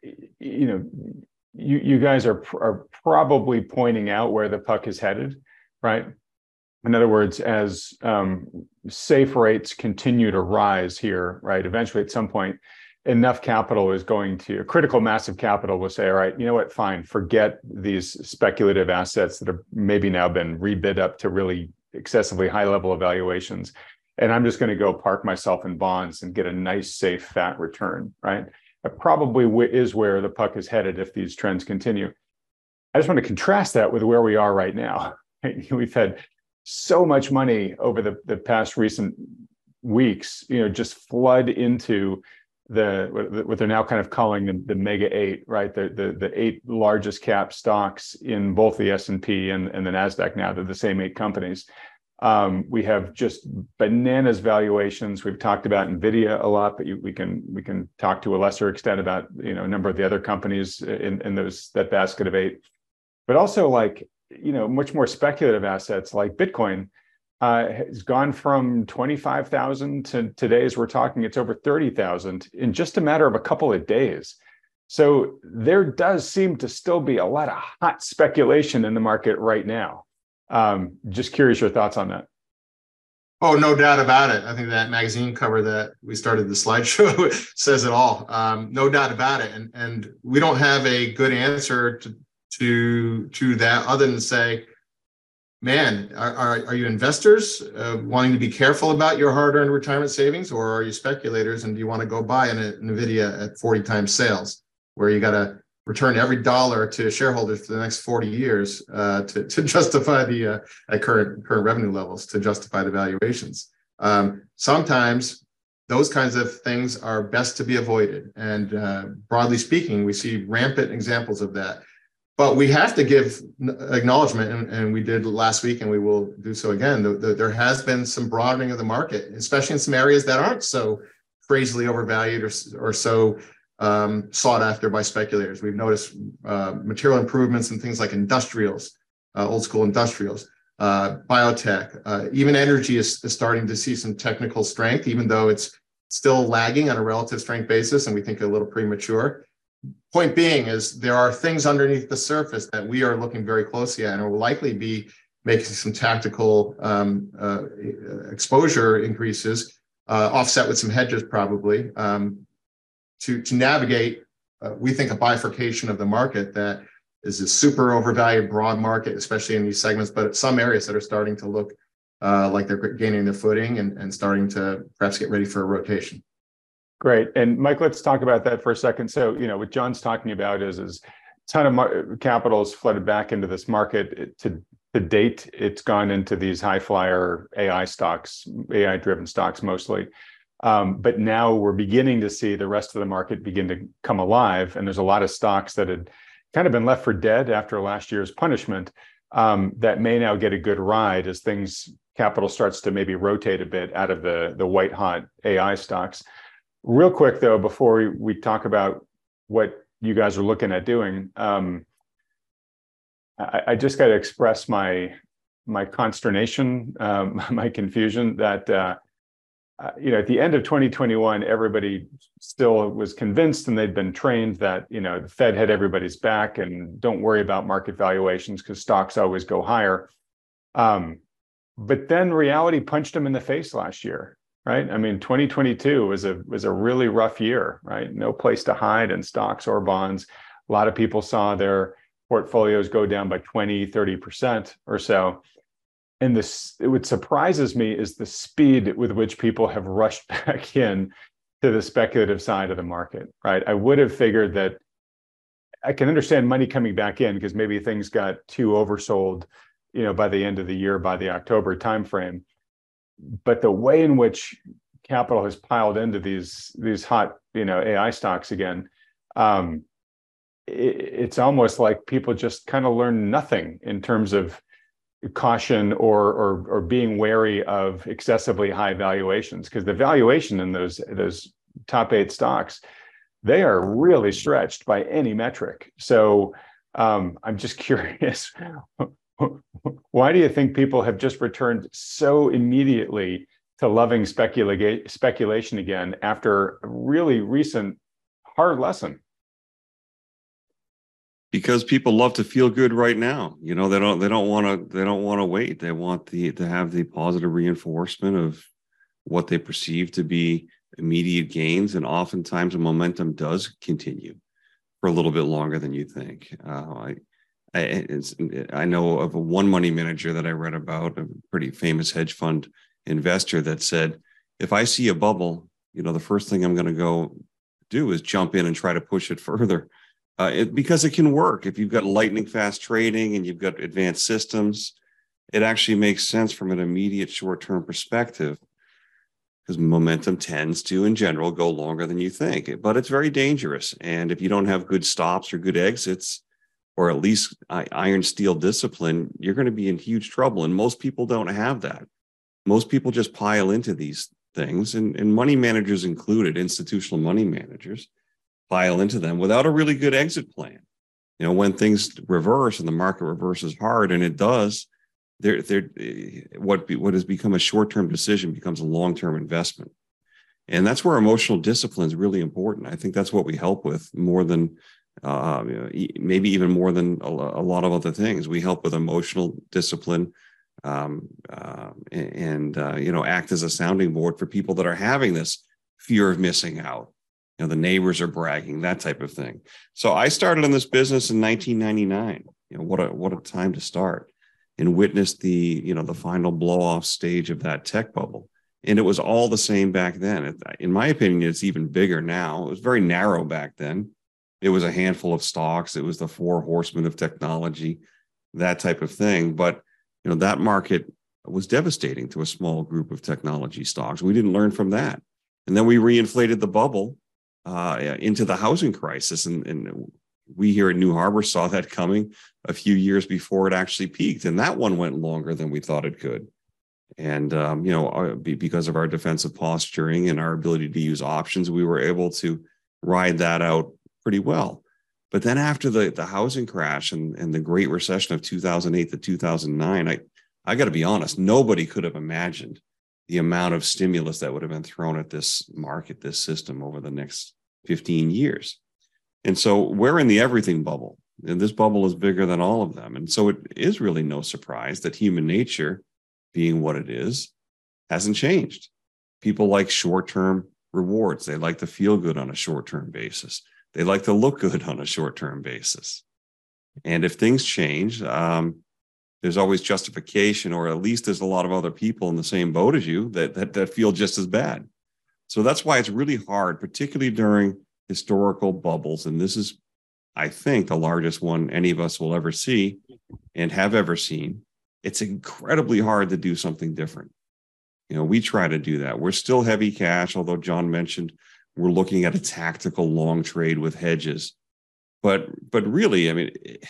you know, you, you guys are, are probably pointing out where the puck is headed, right? In other words, as um, safe rates continue to rise here, right, eventually at some point, enough capital is going to, a critical mass of capital will say, all right, you know what, fine, forget these speculative assets that have maybe now been rebid up to really excessively high level of valuations. And I'm just going to go park myself in bonds and get a nice, safe, fat return, right? That probably w- is where the puck is headed if these trends continue. I just want to contrast that with where we are right now. We've had so much money over the, the past recent weeks, you know, just flood into the, what they're now kind of calling the, the mega eight, right? The, the, the eight largest cap stocks in both the S and P and, and the NASDAQ now. They're the same eight companies. Um, we have just bananas valuations. We've talked about NVIDIA a lot, but you, we can we can talk to a lesser extent about, you know, a number of the other companies in, in those that basket of eight. But also, like, you know, much more speculative assets like Bitcoin uh, has gone from twenty-five thousand to today, as we're talking, it's over thirty thousand in just a matter of a couple of days. So there does seem to still be a lot of hot speculation in the market right now. Um, just curious your thoughts on that. Oh, no doubt about it. I think that magazine cover that we started the slideshow says it all. Um, no doubt about it. And, and we don't have a good answer to to to that other than say, man, are, are, are you investors uh, wanting to be careful about your hard-earned retirement savings, or are you speculators and do you want to go buy an NVIDIA at forty times sales, where you got to return every dollar to shareholders for the next forty years uh, to, to justify the uh, at current current revenue levels, to justify the valuations. Um, sometimes those kinds of things are best to be avoided. And uh, broadly speaking, we see rampant examples of that. But we have to give acknowledgement, and, and we did last week, and we will do so again. The, the, there has been some broadening of the market, especially in some areas that aren't so crazily overvalued or, or so um, sought after by speculators. We've noticed uh, material improvements in things like industrials, uh, old school industrials, uh, biotech, uh, even energy is, is starting to see some technical strength, even though it's still lagging on a relative strength basis, and we think a little premature. Point being is there are things underneath the surface that we are looking very closely at and will likely be making some tactical um, uh, exposure increases, uh, offset with some hedges probably, um, to, to navigate, uh, we think, a bifurcation of the market that is a super overvalued broad market, especially in these segments, but some areas that are starting to look uh, like they're gaining their footing and, and starting to perhaps get ready for a rotation. Great. And Mike, let's talk about that for a second. So, you know, what John's talking about is, is a ton of mar- capital has flooded back into this market. It, to, to date, it's gone into these high flyer A I stocks, A I driven stocks mostly. Um, but now we're beginning to see the rest of the market begin to come alive. And there's a lot of stocks that had kind of been left for dead after last year's punishment um, that may now get a good ride as things, capital starts to maybe rotate a bit out of the, the white hot A I stocks. Real quick, though, before we, we talk about what you guys are looking at doing, um, I, I just got to express my my consternation, um, my confusion that, uh, uh, you know, at the end of twenty twenty-one, everybody still was convinced and they'd been trained that, you know, the Fed had everybody's back and don't worry about market valuations because stocks always go higher. Um, but then reality punched them in the face last year, right? I mean, twenty twenty-two was a was a really rough year, right? No place to hide in stocks or bonds. A lot of people saw their portfolios go down by twenty, thirty percent or so. And this, what surprises me is the speed with which people have rushed back in to the speculative side of the market, right? I would have figured that I can understand money coming back in because maybe things got too oversold, you know, by the end of the year, by the October timeframe. But the way in which capital has piled into these these hot, you know, A I stocks again, um, it, it's almost like people just kind of learn nothing in terms of caution or, or or being wary of excessively high valuations, because the valuation in those those top eight stocks, they are really stretched by any metric. So um, I'm just curious, why do you think people have just returned so immediately to loving specula- speculation again after a really recent hard lesson? Because people love to feel good right now. You know, they don't they don't want to they don't want to wait. They want the to have the positive reinforcement of what they perceive to be immediate gains, and oftentimes the momentum does continue for a little bit longer than you think. Uh, I I, it's, I know of a one money manager that I read about, a pretty famous hedge fund investor, that said, if I see a bubble, you know, the first thing I'm going to go do is jump in and try to push it further. Uh, it, because it can work. If you've got lightning fast trading and you've got advanced systems, it actually makes sense from an immediate short-term perspective, because momentum tends to, in general, go longer than you think. But it's very dangerous. And if you don't have good stops or good exits, or at least iron steel discipline, you're going to be in huge trouble. And most people don't have that. Most people just pile into these things, and, and money managers included, institutional money managers, pile into them without a really good exit plan. You know, when things reverse and the market reverses hard, and it does, they're, they're, what, what has become a short-term decision becomes a long-term investment. And that's where emotional discipline is really important. I think that's what we help with more than, uh, maybe even more than a, a lot of other things. We help with emotional discipline um, uh, and, uh, you know, act as a sounding board for people that are having this fear of missing out. You know, the neighbors are bragging, that type of thing. So I started in this business in nineteen ninety-nine. You know, what a what a time to start, and witnessed the, you know, the final blow off stage of that tech bubble. And it was all the same back then. In my opinion, it's even bigger now. It was very narrow back then. It was a handful of stocks. It was the four horsemen of technology, that type of thing. But, you know, that market was devastating to a small group of technology stocks. We didn't learn from that. And then we reinflated the bubble Uh, into the housing crisis. And, and we here at New Harbor saw that coming a few years before it actually peaked. And that one went longer than we thought it could. And, um, you know, because of our defensive posturing and our ability to use options, we were able to ride that out pretty well. But then after the, the housing crash and, and the Great Recession of two thousand eight to two thousand nine, I, I got to be honest, nobody could have imagined the amount of stimulus that would have been thrown at this market, this system over the next fifteen years. And so we're in the everything bubble, and this bubble is bigger than all of them. And so it is really no surprise that human nature, being what it is, hasn't changed. People like short-term rewards. They like to feel good on a short-term basis. They like to look good on a short-term basis. And if things change, um, there's always justification, or at least there's a lot of other people in the same boat as you that, that, that feel just as bad. So that's why it's really hard, particularly during historical bubbles. And this is, I think, the largest one any of us will ever see and have ever seen. It's incredibly hard to do something different. You know, we try to do that. We're still heavy cash, although John mentioned we're looking at a tactical long trade with hedges. But but really, I mean,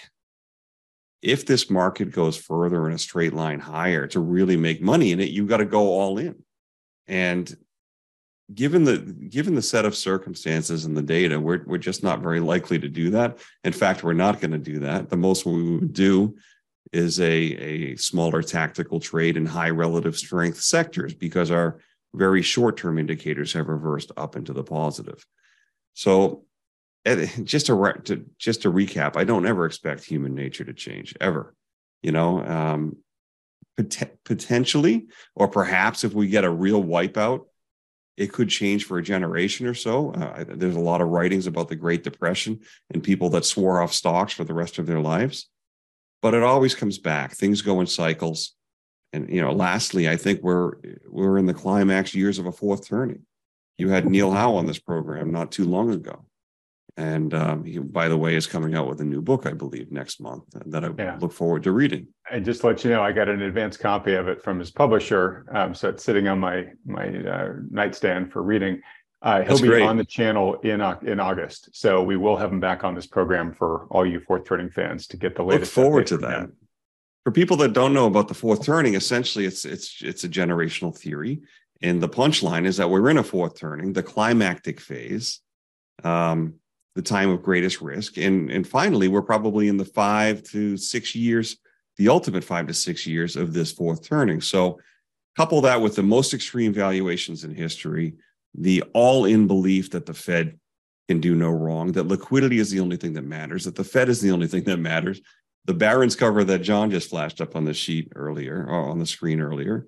if this market goes further in a straight line higher to really make money in it, you've got to go all in. And given the given the set of circumstances and the data, we're we're just not very likely to do that. In fact, we're not going to do that. The most we would do is a, a smaller tactical trade in high relative strength sectors because our very short-term indicators have reversed up into the positive. So just to, to just to recap, I don't ever expect human nature to change, ever. You know, um, pot- potentially, or perhaps if we get a real wipeout, it could change for a generation or so. Uh, there's a lot of writings about the Great Depression and people that swore off stocks for the rest of their lives. But it always comes back. Things go in cycles. And, you know, lastly, I think we're we're in the climax years of a fourth turning. You had Neil Howe on this program not too long ago. And um, he, by the way, is coming out with a new book, I believe, next month that I yeah. look forward to reading. And just to let you know, I got an advanced copy of it from his publisher. Um, so it's sitting on my my uh, nightstand for reading. Uh, he'll That's be great. on the channel in in August. So we will have him back on this program for all you fourth turning fans to get the latest. Look forward to that. Him. For people that don't know about the fourth turning, essentially it's it's it's a generational theory. And the punchline is that we're in a fourth turning, the climactic phase, um, the time of greatest risk. And, and finally, we're probably in the five to six years, the ultimate five to six years of this fourth turning. So couple that with the most extreme valuations in history, the all-in belief that the Fed can do no wrong, that liquidity is the only thing that matters, that the Fed is the only thing that matters. The Barron's cover that John just flashed up on the sheet earlier, or on the screen earlier,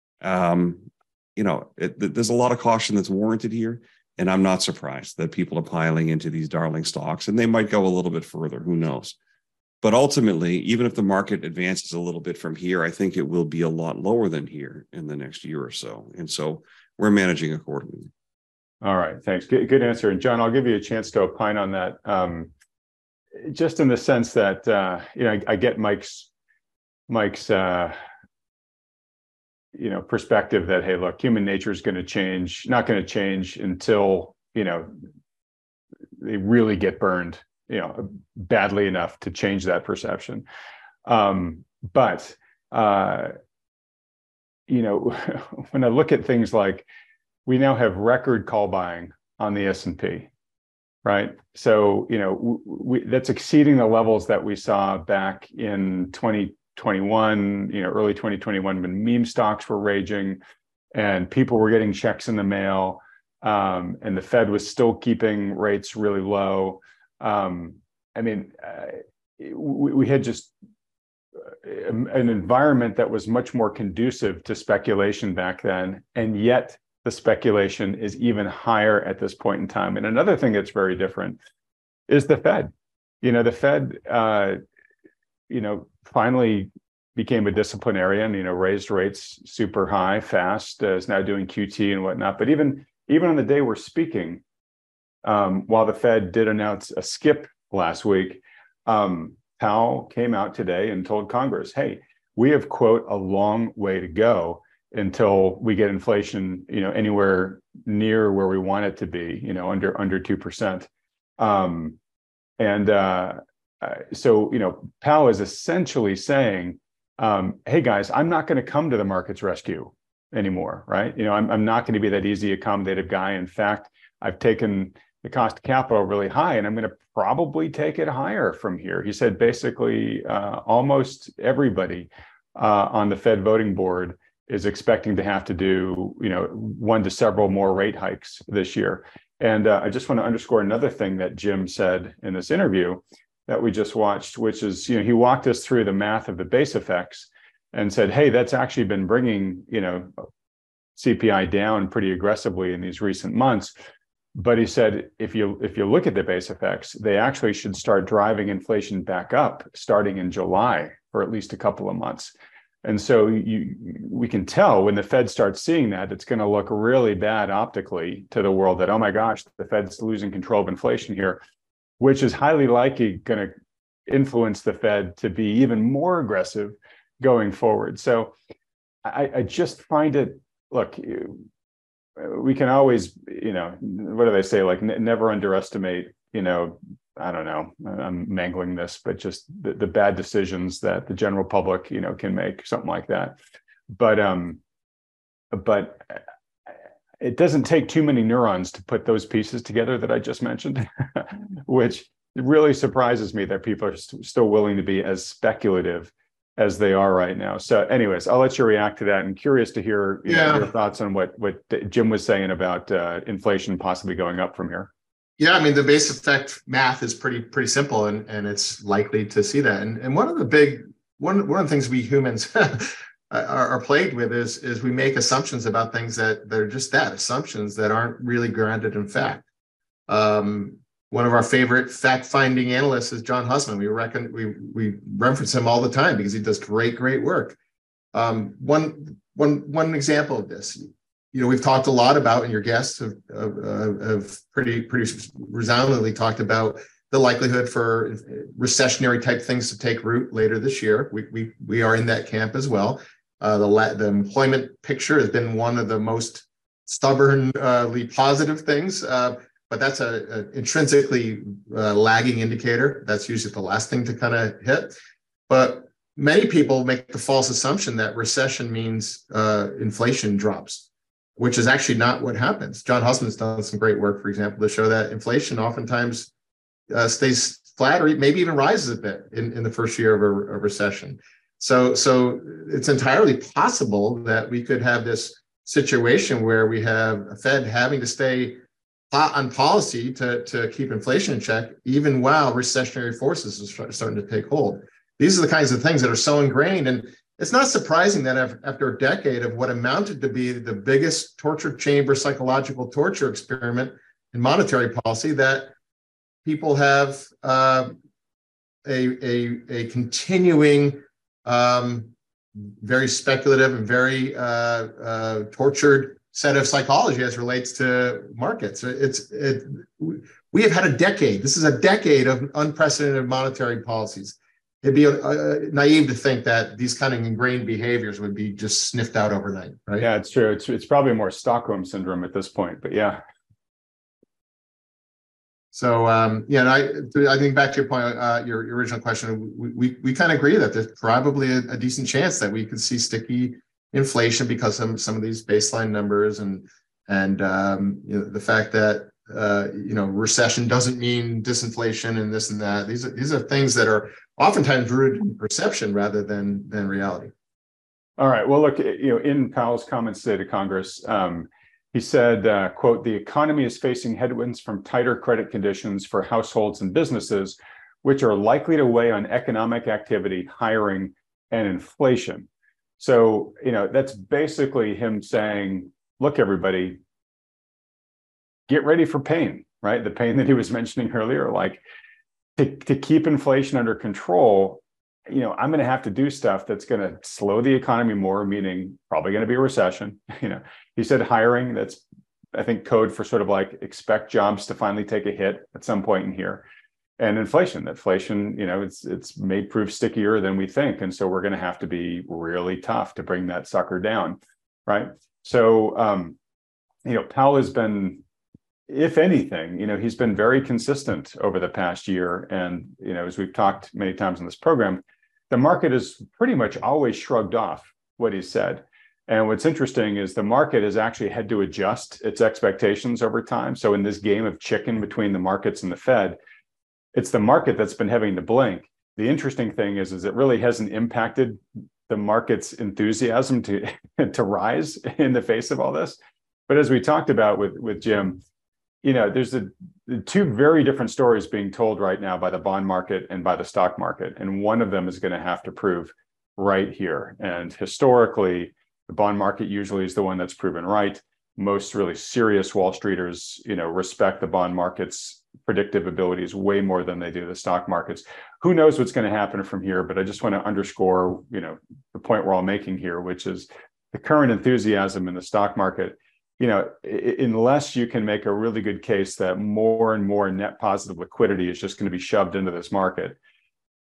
um, you know, it, there's a lot of caution that's warranted here. And I'm not surprised that people are piling into these darling stocks, and they might go a little bit further. Who knows? But ultimately, even if the market advances a little bit from here, I think it will be a lot lower than here in the next year or so. And so we're managing accordingly. All right. Thanks. Good, good answer. And John, I'll give you a chance to opine on that. Um, just in the sense that, uh, you know, I, I get Mike's, Mike's, uh, you know, perspective that, hey, look, human nature is going to change, not going to change until, you know, they really get burned, you know, badly enough to change that perception. Um, but, uh, you know, when I look at things like, we now have record call buying on the S and P, right? So, you know, we, that's exceeding the levels that we saw back in twenty twenty-one, you know, early twenty twenty-one, when meme stocks were raging and people were getting checks in the mail, um, and the Fed was still keeping rates really low. Um, I mean, uh, we, we had just an environment that was much more conducive to speculation back then, and yet the speculation is even higher at this point in time. And another thing that's very different is the Fed. You know, the Fed, uh, you know, finally became a disciplinarian, you know, raised rates super high, fast, uh, is now doing Q T and whatnot. But even, even on the day we're speaking, um, while the Fed did announce a skip last week, um, Powell came out today and told Congress, hey, we have, quote, a long way to go until we get inflation, you know, anywhere near where we want it to be, you know, under under two percent. Um, and uh, so, you know, Powell is essentially saying, um, hey, guys, I'm not going to come to the market's rescue anymore, right? You know, I'm, I'm not going to be that easy accommodative guy. In fact, I've taken the cost of capital really high, and I'm going to probably take it higher from here. He said basically uh, almost everybody uh, on the Fed voting board is expecting to have to do, you know, one to several more rate hikes this year. And uh, I just want to underscore another thing that Jim said in this interview that we just watched, which is, you know, he walked us through the math of the base effects and said, hey, that's actually been bringing, you know, C P I down pretty aggressively in these recent months. But he said, if you if you look at the base effects, they actually should start driving inflation back up starting in July for at least a couple of months. And so you, we can tell when the Fed starts seeing that, it's going to look really bad optically to the world that, oh my gosh, the Fed's losing control of inflation here, which is highly likely going to influence the Fed to be even more aggressive going forward. So I, I just find it look, you, we can always, you know, what do they say? Like, n- never underestimate, you know, I don't know, I'm mangling this, but just the, the bad decisions that the general public, you know, can make, something like that. But, um, but it doesn't take too many neurons to put those pieces together that I just mentioned, which really surprises me that people are st- still willing to be as speculative as they are right now. So anyways, I'll let you react to that. I'm curious to hear you Yeah. know, your thoughts on what, what Jim was saying about uh, inflation possibly going up from here. Yeah, I mean, the base effect math is pretty pretty simple, and, and it's likely to see that. And, and one of the big, one, one of the things we humans are, are plagued with is, is we make assumptions about things that, that are just that, assumptions that aren't really grounded in fact. Um, one of our favorite fact-finding analysts is John Hussman. We reckon we we reference him all the time because he does great, great work. Um, one, one, one example of this, you know, we've talked a lot about, and your guests have, have, have pretty, pretty resoundingly talked about the likelihood for recessionary type things to take root later this year. We we we are in that camp as well. Uh, the the employment picture has been one of the most stubbornly positive things. Uh, But that's a, a intrinsically uh, lagging indicator. That's usually the last thing to kind of hit. But many people make the false assumption that recession means uh, inflation drops, which is actually not what happens. John Hussman's done some great work, for example, to show that inflation oftentimes uh, stays flat or maybe even rises a bit in, in the first year of a, a recession. So, so it's entirely possible that we could have this situation where we have a Fed having to stay on policy to, to keep inflation in check, even while recessionary forces are starting to take hold. These are the kinds of things that are so ingrained. And it's not surprising that after a decade of what amounted to be the biggest torture chamber psychological torture experiment in monetary policy, that people have uh, a, a, a continuing, um, very speculative and very uh, uh, tortured set of psychology as relates to markets. It's it, we have had a decade. This is a decade of unprecedented monetary policies. It'd be uh, naive to think that these kind of ingrained behaviors would be just sniffed out overnight, right? Yeah, it's true. It's it's probably more Stockholm syndrome at this point, but yeah. So um, yeah, and I I think back to your point, uh, your, your original question, we we, we kind of agree that there's probably a, a decent chance that we could see sticky inflation because of some of these baseline numbers, and and um, you know, the fact that uh, you know recession doesn't mean disinflation and this and that. These are these are things that are oftentimes rooted in perception rather than than reality. All right. Well, look, you know, in Powell's comments today to Congress, um, he said, uh, "quote: The economy is facing headwinds from tighter credit conditions for households and businesses, which are likely to weigh on economic activity, hiring, and inflation." So, you know, that's basically him saying, look, everybody, get ready for pain, right? The pain that he was mentioning earlier, like to, to keep inflation under control, you know, I'm going to have to do stuff that's going to slow the economy more, meaning probably going to be a recession. You know, he said hiring, that's, I think, code for sort of like expect jobs to finally take a hit at some point in here. And inflation, inflation, you know, it's it's may prove stickier than we think. And so we're going to have to be really tough to bring that sucker down, right? So, um, you know, Powell has been, if anything, you know, he's been very consistent over the past year. And, you know, as we've talked many times in this program, the market has pretty much always shrugged off what he said. And what's interesting is the market has actually had to adjust its expectations over time. So in this game of chicken between the markets and the Fed, it's the market that's been having to blink. The interesting thing is, is it really hasn't impacted the market's enthusiasm to, to rise in the face of all this. But as we talked about with, with Jim, you know, there's a, two very different stories being told right now by the bond market and by the stock market. And one of them is going to have to prove right here. And historically, the bond market usually is the one that's proven right. Most really serious Wall Streeters, you know, respect the bond market's predictive abilities way more than they do the stock markets. Who knows what's going to happen from here? But I just want to underscore, you know, the point we're all making here, which is the current enthusiasm in the stock market. You know, unless you can make a really good case that more and more net positive liquidity is just going to be shoved into this market,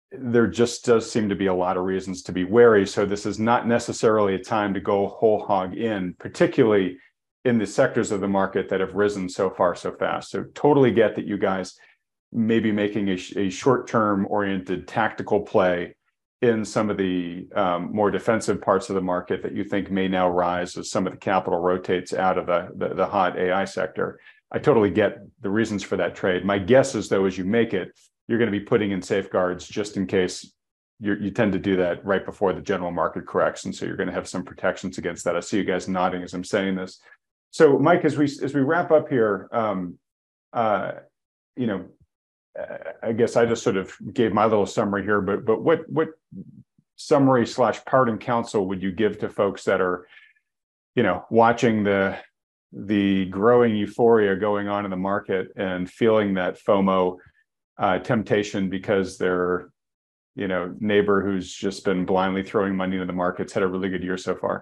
there just does seem to be a lot of reasons to be wary. So this is not necessarily a time to go whole hog in, particularly in the sectors of the market that have risen so far so fast. So totally get that you guys may be making a, a short-term oriented tactical play in some of the um, more defensive parts of the market that you think may now rise as some of the capital rotates out of the, the, the hot A I sector. I totally get the reasons for that trade. My guess is, though, as you make it, you're going to be putting in safeguards just in case. You're, you tend to do that right before the general market corrects, and so you're going to have some protections against that. I see you guys nodding as I'm saying this. So, Mike, as we as we wrap up here, um, uh, you know, I guess I just sort of gave my little summary here, but but what what summary slash parting counsel would you give to folks that are, you know, watching the the growing euphoria going on in the market and feeling that FOMO uh, temptation because their, you know, neighbor who's just been blindly throwing money into the markets had a really good year so far?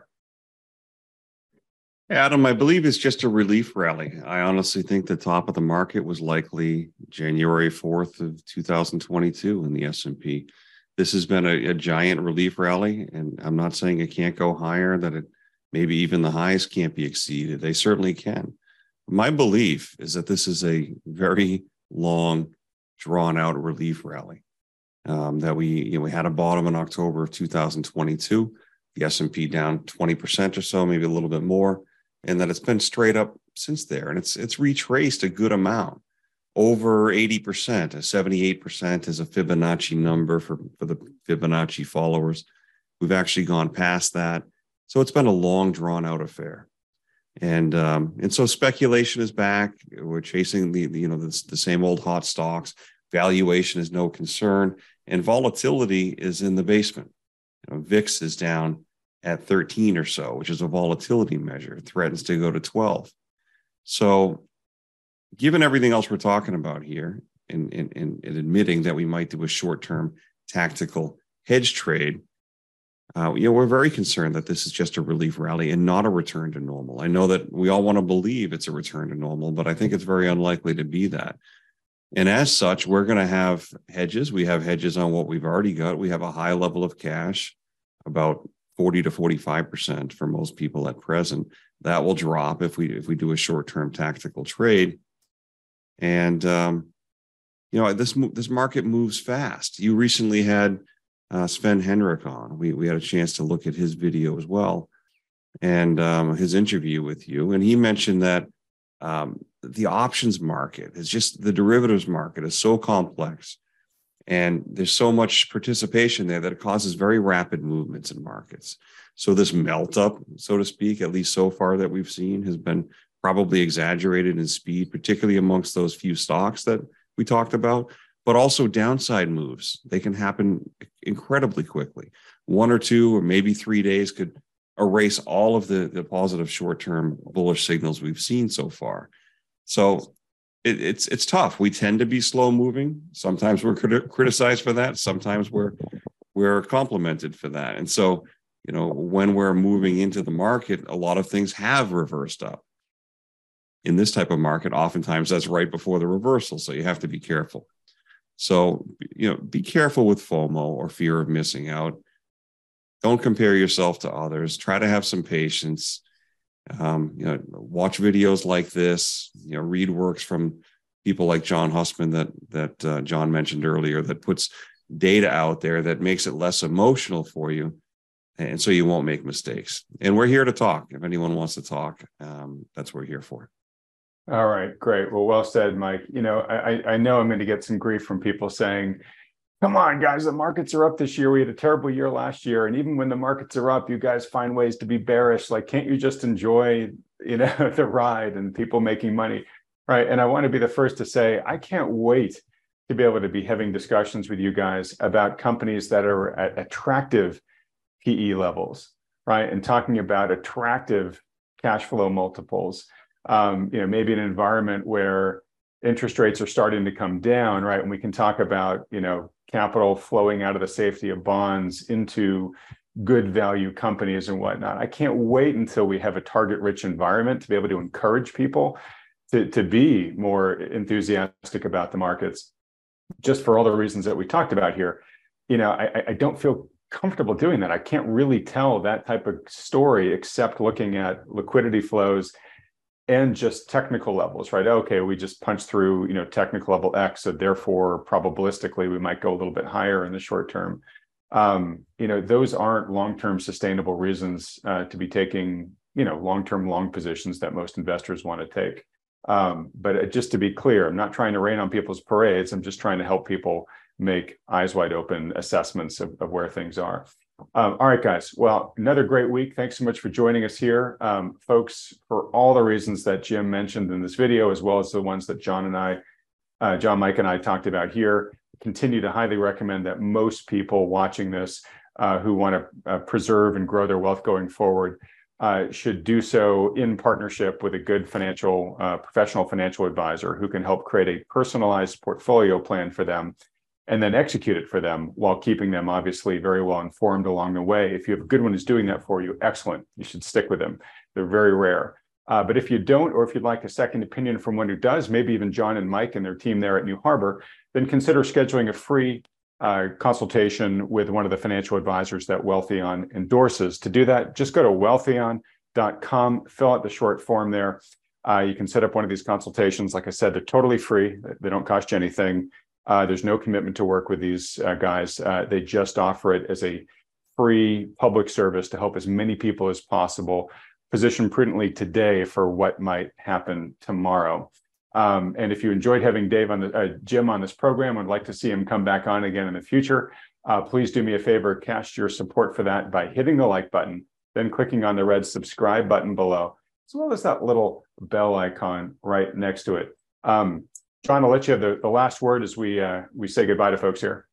Adam, I believe it's just a relief rally. I honestly think the top of the market was likely January fourth of two thousand twenty-two in the S and P. This has been a, a giant relief rally, and I'm not saying it can't go higher, that it maybe even the highs can't be exceeded. They certainly can. My belief is that this is a very long, drawn-out relief rally. Um, that we, you know, we had a bottom in October of two thousand twenty-two, the S and P down twenty percent or so, maybe a little bit more, and that it's been straight up since there. And it's it's retraced a good amount, over eighty percent. A seventy-eight percent is a Fibonacci number for, for the Fibonacci followers. We've actually gone past that. So it's been a long, drawn-out affair. And um, and so speculation is back. We're chasing the, the you know the, the same old hot stocks. Valuation is no concern, and volatility is in the basement. You know, V I X is down at thirteen or so, which is a volatility measure. It threatens to go to twelve. So, given everything else we're talking about here, and, and, and admitting that we might do a short-term tactical hedge trade, uh, you know, we're very concerned that this is just a relief rally and not a return to normal. I know that we all want to believe it's a return to normal, but I think it's very unlikely to be that. And as such, we're going to have hedges. We have hedges on what we've already got. We have a high level of cash, about forty to forty-five percent for most people at present. That will drop if we if we do a short-term tactical trade. And um, you know, this this market moves fast. You recently had uh, Sven Henrik on. We we had a chance to look at his video as well, and um, his interview with you. And he mentioned that um, the options market is just the derivatives market is so complex, and there's so much participation there that it causes very rapid movements in markets. So this melt up, so to speak, at least so far that we've seen, has been probably exaggerated in speed, particularly amongst those few stocks that we talked about, but also downside moves. They can happen incredibly quickly. One or two or maybe three days could erase all of the, the positive short-term bullish signals we've seen so far. So it, it's it's tough. We tend to be slow moving. Sometimes we're crit- criticized for that. Sometimes we're we're complimented for that. And so, you know, when we're moving into the market, a lot of things have reversed up. In this type of market, oftentimes that's right before the reversal. So you have to be careful. So, you know, be careful with FOMO or fear of missing out. Don't compare yourself to others. Try to have some patience. Um, you know, watch videos like this. You know, read works from people like John Hussman that that uh, John mentioned earlier, that puts data out there that makes it less emotional for you, and so you won't make mistakes. And we're here to talk. If anyone wants to talk, um, that's what we're here for. All right, great. Well, well said, Mike. You know, I, I know I'm going to get some grief from people saying, come on, guys, the markets are up this year. We had a terrible year last year. And even when the markets are up, you guys find ways to be bearish. Like, can't you just enjoy, you know, the ride and people making money, right? And I want to be the first to say, I can't wait to be able to be having discussions with you guys about companies that are at attractive P E levels, right? And talking about attractive cash flow multiples. Um, you know, maybe an environment where interest rates are starting to come down, right? And we can talk about, you know, capital flowing out of the safety of bonds into good value companies and whatnot. I can't wait until we have a target-rich environment to be able to encourage people to, to be more enthusiastic about the markets, just for all the reasons that we talked about here. you know, I, I don't feel comfortable doing that. I can't really tell that type of story except looking at liquidity flows and just technical levels, right? Okay, we just punched through, you know, technical level X, so therefore probabilistically we might go a little bit higher in the short term. Um, you know, those aren't long-term sustainable reasons uh, to be taking, you know, long-term long positions that most investors want to take. Um, but just to be clear, I'm not trying to rain on people's parades. I'm just trying to help people make eyes wide open assessments of, of where things are. Um, all right, guys. Well, another great week. Thanks so much for joining us here. Um, folks, for all the reasons that Jim mentioned in this video, as well as the ones that John and I, uh, John, Mike, and I talked about here, continue to highly recommend that most people watching this uh, who want to uh, preserve and grow their wealth going forward uh, should do so in partnership with a good financial, uh, professional financial advisor who can help create a personalized portfolio plan for them and then execute it for them while keeping them obviously very well informed along the way. If you have a good one who's doing that for you, excellent. You should stick with them. They're very rare. Uh, but if you don't, or if you'd like a second opinion from one who does, maybe even John and Mike and their team there at New Harbor, then consider scheduling a free uh, consultation with one of the financial advisors that Wealthion endorses. To do that, just go to wealthion dot com, fill out the short form there. Uh, you can set up one of these consultations. Like I said, they're totally free. They don't cost you anything. Uh, there's no commitment to work with these uh, guys. Uh, they just offer it as a free public service to help as many people as possible position prudently today for what might happen tomorrow. Um, and if you enjoyed having Dave on the uh, Jim on this program and would like to see him come back on again in the future, uh, please do me a favor, cast your support for that by hitting the like button, then clicking on the red subscribe button below, as well as that little bell icon right next to it. Um, John, I'll let you have the, the last word as we uh, we say goodbye to folks here.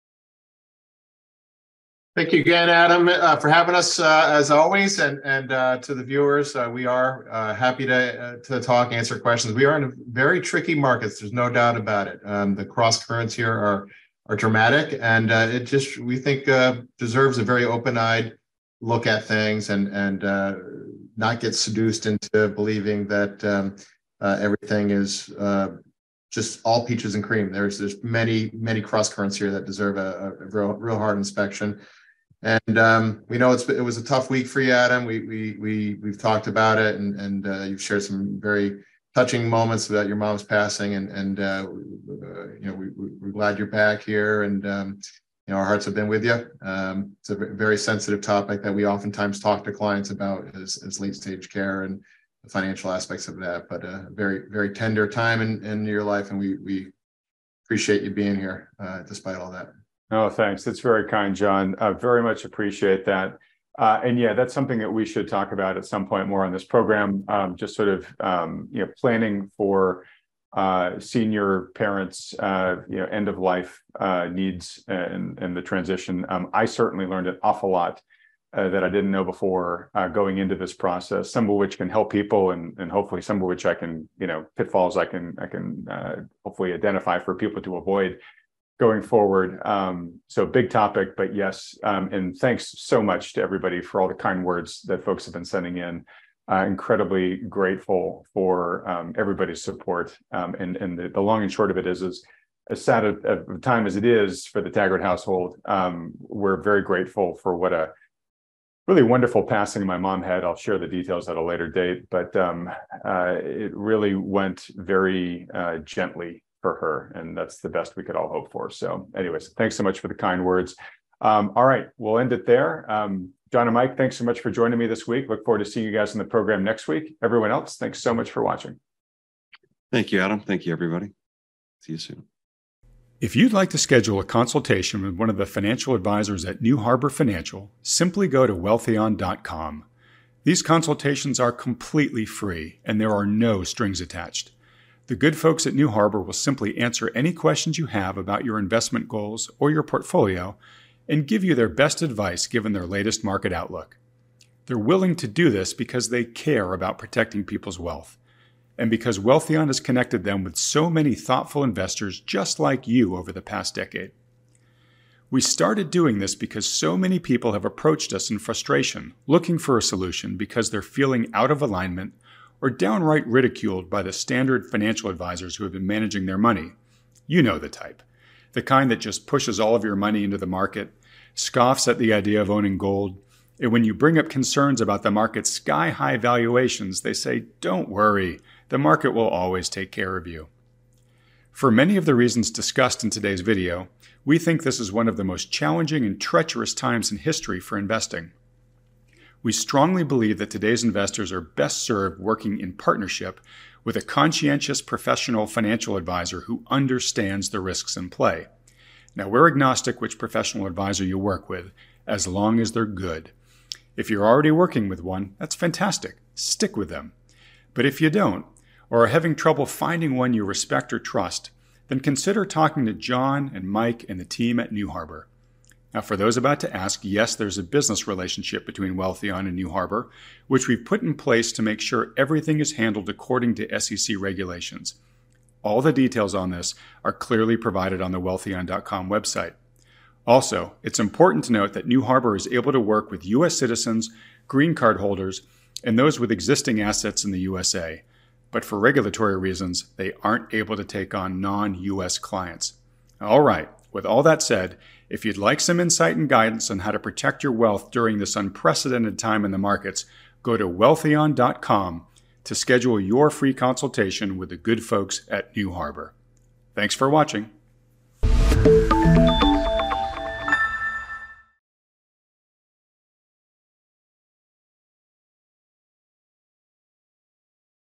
Thank you again, Adam, uh, for having us uh, as always, and and uh, to the viewers, uh, we are uh, happy to uh, to talk, answer questions. We are in a very tricky markets. There's no doubt about it. Um, the cross currents here are are dramatic, and uh, it just we think uh, deserves a very open-eyed look at things, and and uh, not get seduced into believing that um, uh, everything is uh, just all peaches and cream. There's there's many many cross currents here that deserve a, a real real hard inspection. And um, we know it's it was a tough week for you, Adam. We we we we've talked about it, and and uh, you've shared some very touching moments about your mom's passing, and and uh, uh, you know we, we're glad you're back here, and um, you know our hearts have been with you. Um, it's a very sensitive topic that we oftentimes talk to clients about as, as late stage care and the financial aspects of that. But a very very tender time in, in your life, and we we appreciate you being here uh, despite all that. Oh, thanks. That's very kind, John. I uh, very much appreciate that. Uh, and yeah, that's something that we should talk about at some point more on this program, um, just sort of, um, you know, planning for uh, senior parents, uh, you know, end of life uh, needs and, and the transition. Um, I certainly learned an awful lot uh, that I didn't know before uh, going into this process, some of which can help people, and, and hopefully some of which I can, you know, pitfalls I can, I can uh, hopefully identify for people to avoid going forward. Um, so big topic, but yes. Um, and thanks so much to everybody for all the kind words that folks have been sending in. Uh, incredibly grateful for um, everybody's support. Um, and and the, the long and short of it is, is as sad a, a time as it is for the Taggart household, um, we're very grateful for what a really wonderful passing my mom had. I'll share the details at a later date, but um, uh, it really went very uh, gently for her, and that's the best we could all hope for. So anyways, thanks so much for the kind words. Um, all right, we'll end it there. Um, John and Mike, thanks so much for joining me this week. Look forward to seeing you guys in the program next week. Everyone else, thanks so much for watching. Thank you, Adam. Thank you, everybody. See you soon. If you'd like to schedule a consultation with one of the financial advisors at New Harbor Financial, simply go to wealthion dot com. These consultations are completely free, and there are no strings attached. The good folks at New Harbor will simply answer any questions you have about your investment goals or your portfolio and give you their best advice given their latest market outlook. They're willing to do this because they care about protecting people's wealth, and because Wealthion has connected them with so many thoughtful investors just like you over the past decade. We started doing this because so many people have approached us in frustration, looking for a solution because they're feeling out of alignment or downright ridiculed by the standard financial advisors who have been managing their money. You know the type. the kind that just pushes all of your money into the market, scoffs at the idea of owning gold, and when you bring up concerns about the market's sky-high valuations, they say, "Don't worry, the market will always take care of you." For many of the reasons discussed in today's video, we think this is one of the most challenging and treacherous times in history for investing. We strongly believe that today's investors are best served working in partnership with a conscientious professional financial advisor who understands the risks in play. Now, we're agnostic which professional advisor you work with, as long as they're good. If you're already working with one, that's fantastic. Stick with them. But if you don't, or are having trouble finding one you respect or trust, then consider talking to John and Mike and the team at New Harbor. Now, for those about to ask, yes, there's a business relationship between Wealthion and New Harbor, which we've put in place to make sure everything is handled according to S E C regulations. All the details on this are clearly provided on the wealthion dot com website. Also, it's important to note that New Harbor is able to work with U S citizens, green card holders, and those with existing assets in the U S A. But for regulatory reasons, they aren't able to take on non-U S clients. All right, with all that said, if you'd like some insight and guidance on how to protect your wealth during this unprecedented time in the markets, go to wealthion dot com to schedule your free consultation with the good folks at New Harbor. Thanks for watching.